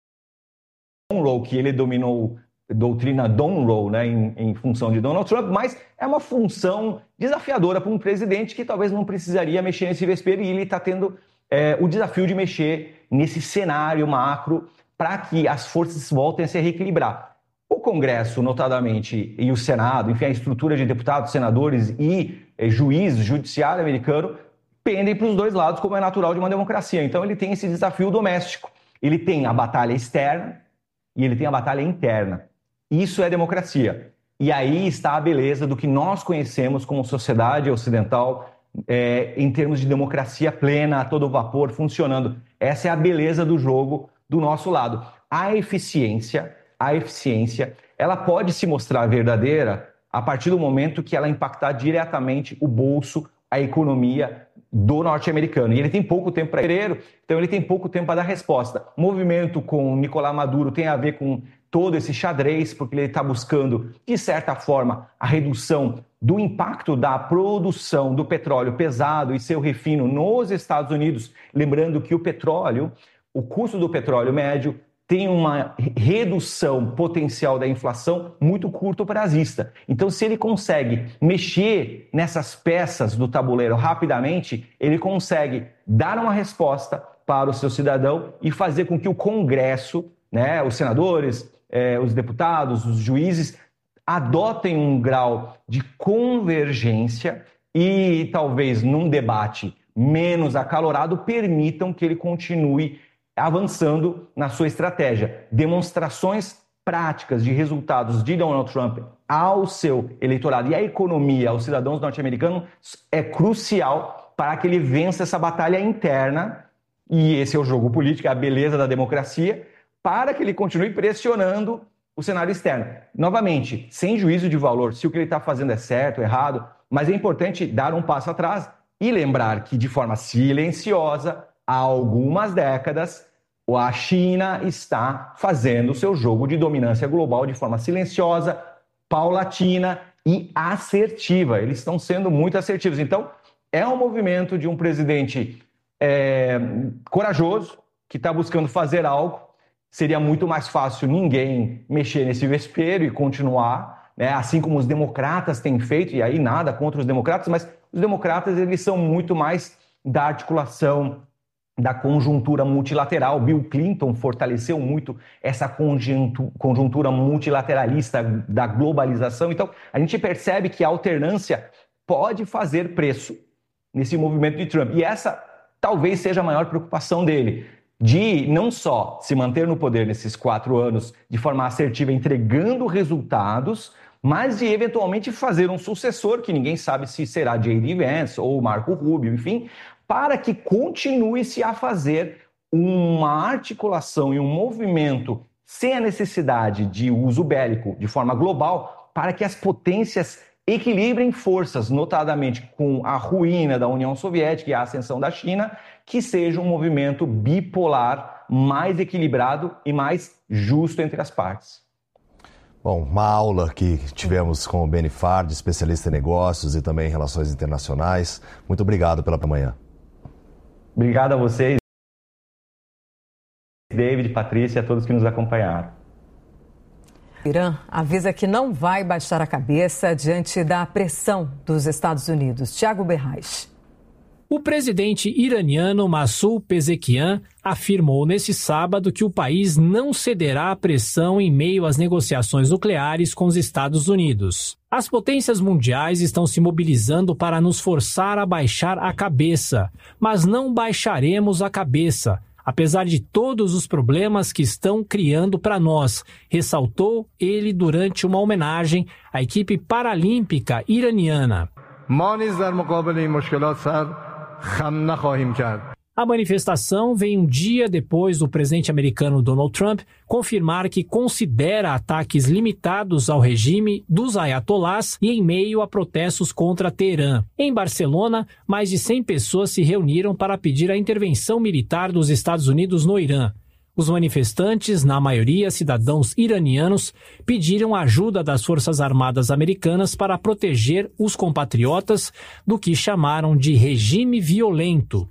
Monroe, que ele dominou doutrina Monroe, né, em, em função de Donald Trump, mas é uma função desafiadora para um presidente que talvez não precisaria mexer nesse vespeiro e ele está tendo é, o desafio de mexer nesse cenário macro para que as forças voltem a se reequilibrar. O Congresso, notadamente, e o Senado, enfim, a estrutura de deputados, senadores e é, juízes, judiciário americano, pendem para os dois lados, como é natural de uma democracia. Então ele tem esse desafio doméstico. Ele tem a batalha externa e ele tem a batalha interna. Isso é democracia. E aí está a beleza do que nós conhecemos como sociedade ocidental é, em termos de democracia plena, a todo vapor, funcionando. Essa é a beleza do jogo do nosso lado. A eficiência, a eficiência, ela pode se mostrar verdadeira a partir do momento que ela impactar diretamente o bolso, a economia do norte-americano. E ele tem pouco tempo para fevereiro, então ele tem pouco tempo para dar resposta. O movimento com Nicolás Maduro tem a ver com todo esse xadrez, porque ele está buscando, de certa forma, a redução do impacto da produção do petróleo pesado e seu refino nos Estados Unidos. Lembrando que o petróleo, o custo do petróleo médio tem uma redução potencial da inflação muito curto prazista. Então, se ele consegue mexer nessas peças do tabuleiro rapidamente, ele consegue dar uma resposta para o seu cidadão e fazer com que o Congresso, né, os senadores, eh, os deputados, os juízes, adotem um grau de convergência e talvez num debate menos acalorado permitam que ele continue avançando na sua estratégia. Demonstrações práticas de resultados de Donald Trump ao seu eleitorado e à economia, aos cidadãos norte-americanos, é crucial para que ele vença essa batalha interna, e esse é o jogo político, a beleza da democracia, para que ele continue pressionando o cenário externo. Novamente, sem juízo de valor, se o que ele está fazendo é certo ou errado, mas é importante dar um passo atrás e lembrar que, de forma silenciosa, há algumas décadas, a China está fazendo o seu jogo de dominância global de forma silenciosa, paulatina e assertiva. Eles estão sendo muito assertivos. Então, é um movimento de um presidente é, corajoso, que está buscando fazer algo. Seria muito mais fácil ninguém mexer nesse vespeiro e continuar, né? Assim como os democratas têm feito, e aí nada contra os democratas, mas os democratas eles são muito mais da articulação, da conjuntura multilateral. Bill Clinton fortaleceu muito essa conjuntura multilateralista da globalização. Então, a gente percebe que a alternância pode fazer preço nesse movimento de Trump. E essa talvez seja a maior preocupação dele, de não só se manter no poder nesses quatro anos de forma assertiva, entregando resultados, mas de eventualmente fazer um sucessor, que ninguém sabe se será J D Vance ou Marco Rubio, enfim, para que continue-se a fazer uma articulação e um movimento sem a necessidade de uso bélico de forma global, para que as potências equilibrem forças, notadamente com a ruína da União Soviética e a ascensão da China, que seja um movimento bipolar mais equilibrado e mais justo entre as partes. Bom, uma aula que tivemos com o Beni Fard, especialista em negócios e também em relações internacionais. Muito obrigado pela manhã. Obrigado a vocês, David, Patrícia e a todos que nos acompanharam. O Irã avisa que não vai baixar a cabeça diante da pressão dos Estados Unidos. Tiago Berrais. O presidente iraniano Massoud Pezeshkian afirmou neste sábado que o país não cederá à pressão em meio às negociações nucleares com os Estados Unidos. As potências mundiais estão se mobilizando para nos forçar a baixar a cabeça, mas não baixaremos a cabeça, apesar de todos os problemas que estão criando para nós, ressaltou ele durante uma homenagem à equipe paralímpica iraniana. A manifestação vem um dia depois do presidente americano Donald Trump confirmar que considera ataques limitados ao regime dos ayatolás e em meio a protestos contra Teherã. Em Barcelona, mais de cem pessoas se reuniram para pedir a intervenção militar dos Estados Unidos no Irã. Os manifestantes, na maioria cidadãos iranianos, pediram ajuda das Forças Armadas americanas para proteger os compatriotas do que chamaram de regime violento.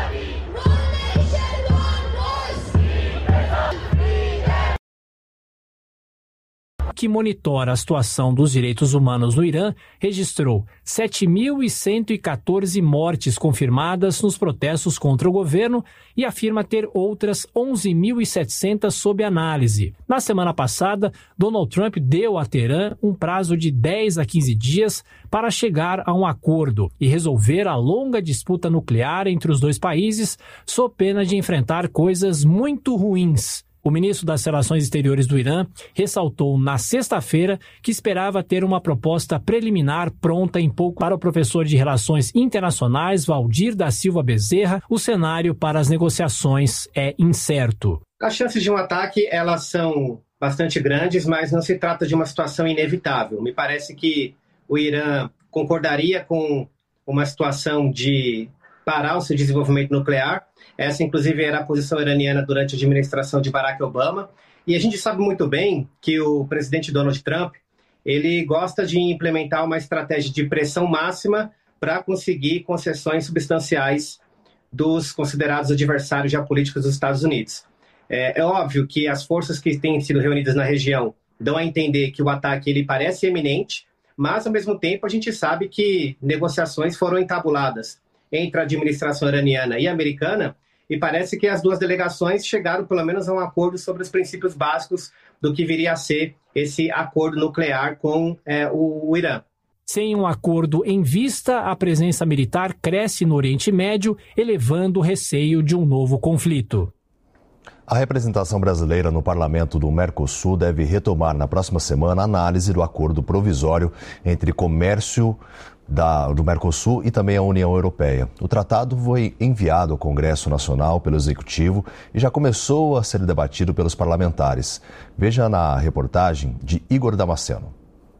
Que monitora a situação dos direitos humanos no Irã, registrou sete mil cento e quatorze mortes confirmadas nos protestos contra o governo e afirma ter outras onze mil e setecentas sob análise. Na semana passada, Donald Trump deu a Teherã um prazo de dez a quinze dias para chegar a um acordo e resolver a longa disputa nuclear entre os dois países, sob pena de enfrentar coisas muito ruins. O ministro das Relações Exteriores do Irã ressaltou na sexta-feira que esperava ter uma proposta preliminar pronta em pouco. Para o professor de Relações Internacionais, Valdir da Silva Bezerra, o cenário para as negociações é incerto. As chances de um ataque, elas são bastante grandes, mas não se trata de uma situação inevitável. Me parece que o Irã concordaria com uma situação de parar o seu desenvolvimento nuclear. Essa, inclusive, era a posição iraniana durante a administração de Barack Obama. E a gente sabe muito bem que o presidente Donald Trump, ele gosta de implementar uma estratégia de pressão máxima para conseguir concessões substanciais dos considerados adversários geopolíticos dos Estados Unidos. É, é óbvio que as forças que têm sido reunidas na região dão a entender que o ataque ele parece iminente, mas, ao mesmo tempo, a gente sabe que negociações foram entabuladas entre a administração iraniana e a americana, e parece que as duas delegações chegaram, pelo menos, a um acordo sobre os princípios básicos do que viria a ser esse acordo nuclear com é, o, o Irã. Sem um acordo em vista, a presença militar cresce no Oriente Médio, elevando o receio de um novo conflito. A representação brasileira no parlamento do Mercosul deve retomar na próxima semana a análise do acordo provisório entre comércio da, do Mercosul e também a União Europeia. O tratado foi enviado ao Congresso Nacional pelo Executivo e já começou a ser debatido pelos parlamentares. Veja na reportagem de Igor Damasceno.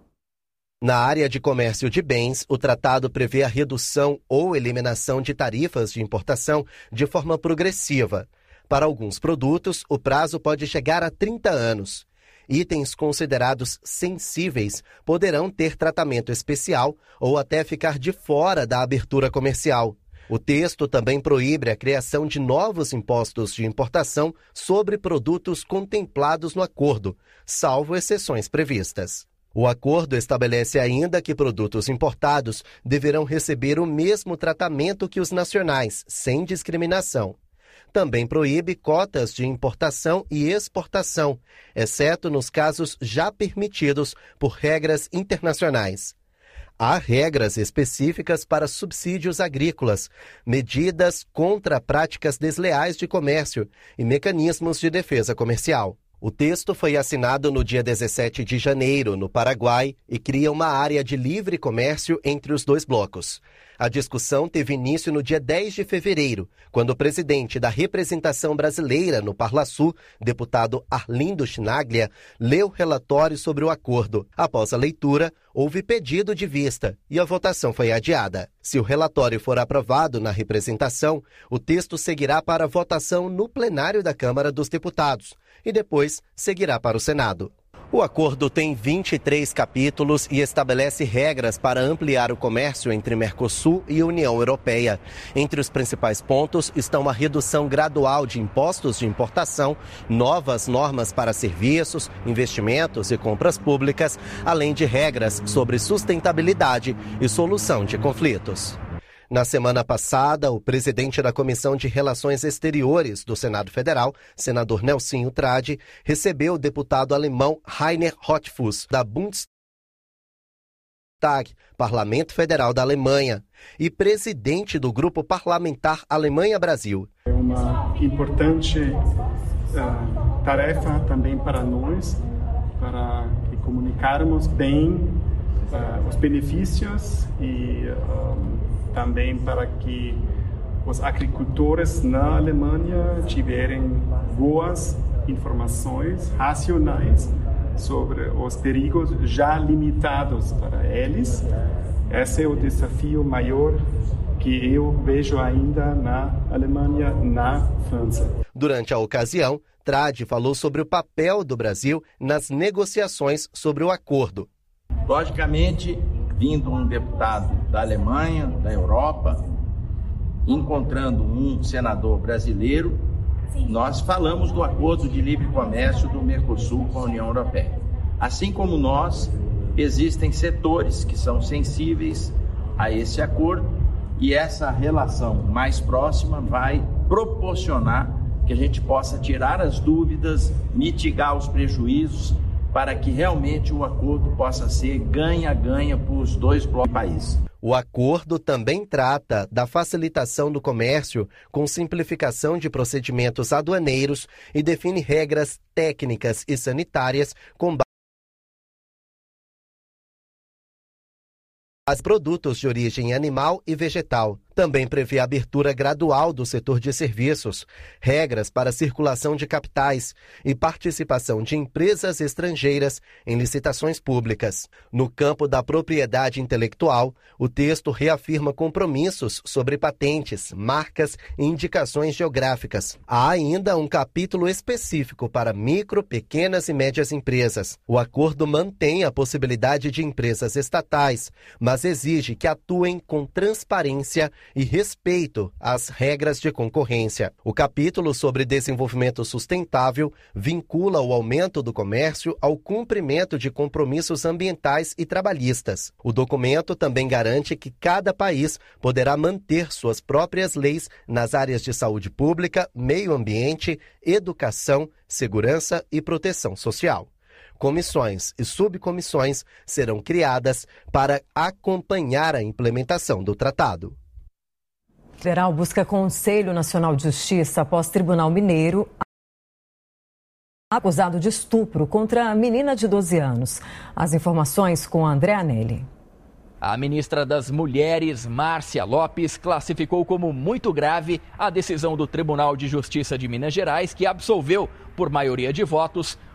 Na área de comércio de bens, o tratado prevê a redução ou eliminação de tarifas de importação de forma progressiva. Para alguns produtos, o prazo pode chegar a trinta anos. Itens considerados sensíveis poderão ter tratamento especial ou até ficar de fora da abertura comercial. O texto também proíbe a criação de novos impostos de importação sobre produtos contemplados no acordo, salvo exceções previstas. O acordo estabelece ainda que produtos importados deverão receber o mesmo tratamento que os nacionais, sem discriminação. Também proíbe cotas de importação e exportação, exceto nos casos já permitidos por regras internacionais. Há regras específicas para subsídios agrícolas, medidas contra práticas desleais de comércio e mecanismos de defesa comercial. O texto foi assinado no dia dezessete de janeiro, no Paraguai, e cria uma área de livre comércio entre os dois blocos. A discussão teve início no dia dez de fevereiro, quando o presidente da representação brasileira no Parlasul, deputado Arlindo Chinaglia, leu o relatório sobre o acordo. Após a leitura, houve pedido de vista e a votação foi adiada. Se o relatório for aprovado na representação, o texto seguirá para votação no plenário da Câmara dos Deputados e depois seguirá para o Senado. O acordo tem vinte e três capítulos e estabelece regras para ampliar o comércio entre Mercosul e União Europeia. Entre os principais pontos estão a redução gradual de impostos de importação, novas normas para serviços, investimentos e compras públicas, além de regras sobre sustentabilidade e solução de conflitos. Na semana passada, o presidente da Comissão de Relações Exteriores do Senado Federal, senador Nelsinho Tradi, recebeu o deputado alemão Rainer Rothfuss, da Bundestag, Parlamento Federal da Alemanha, e presidente do Grupo Parlamentar Alemanha-Brasil. É uma importante uh, tarefa também para nós, para que comunicarmos bem uh, os benefícios e uh, também para que os agricultores na Alemanha tiverem boas informações racionais sobre os perigos já limitados para eles. Esse é o desafio maior que eu vejo ainda na Alemanha, na França. Durante a ocasião, Tradi falou sobre o papel do Brasil nas negociações sobre o acordo. Logicamente, vindo um deputado da Alemanha, da Europa, encontrando um senador brasileiro, nós falamos do acordo de livre comércio do Mercosul com a União Europeia. Assim como nós, existem setores que são sensíveis a esse acordo e essa relação mais próxima vai proporcionar que a gente possa tirar as dúvidas, mitigar os prejuízos, para que realmente o acordo possa ser ganha-ganha para os dois blocos do país. O acordo também trata da facilitação do comércio com simplificação de procedimentos aduaneiros e define regras técnicas e sanitárias com base em produtos de origem animal e vegetal. Também prevê a abertura gradual do setor de serviços, regras para a circulação de capitais e participação de empresas estrangeiras em licitações públicas. No campo da propriedade intelectual, o texto reafirma compromissos sobre patentes, marcas e indicações geográficas. Há ainda um capítulo específico para micro, pequenas e médias empresas. O acordo mantém a possibilidade de empresas estatais, mas exige que atuem com transparência e respeito às regras de concorrência. O capítulo sobre desenvolvimento sustentável vincula o aumento do comércio ao cumprimento de compromissos ambientais e trabalhistas. O documento também garante que cada país poderá manter suas próprias leis nas áreas de saúde pública, meio ambiente, educação, segurança e proteção social. Comissões e subcomissões serão criadas para acompanhar a implementação do tratado. O federal busca Conselho Nacional de Justiça após Tribunal Mineiro acusado de estupro contra a menina de doze anos. As informações com André Anelli. A ministra das Mulheres, Márcia Lopes, classificou como muito grave a decisão do Tribunal de Justiça de Minas Gerais, que absolveu, por maioria de votos,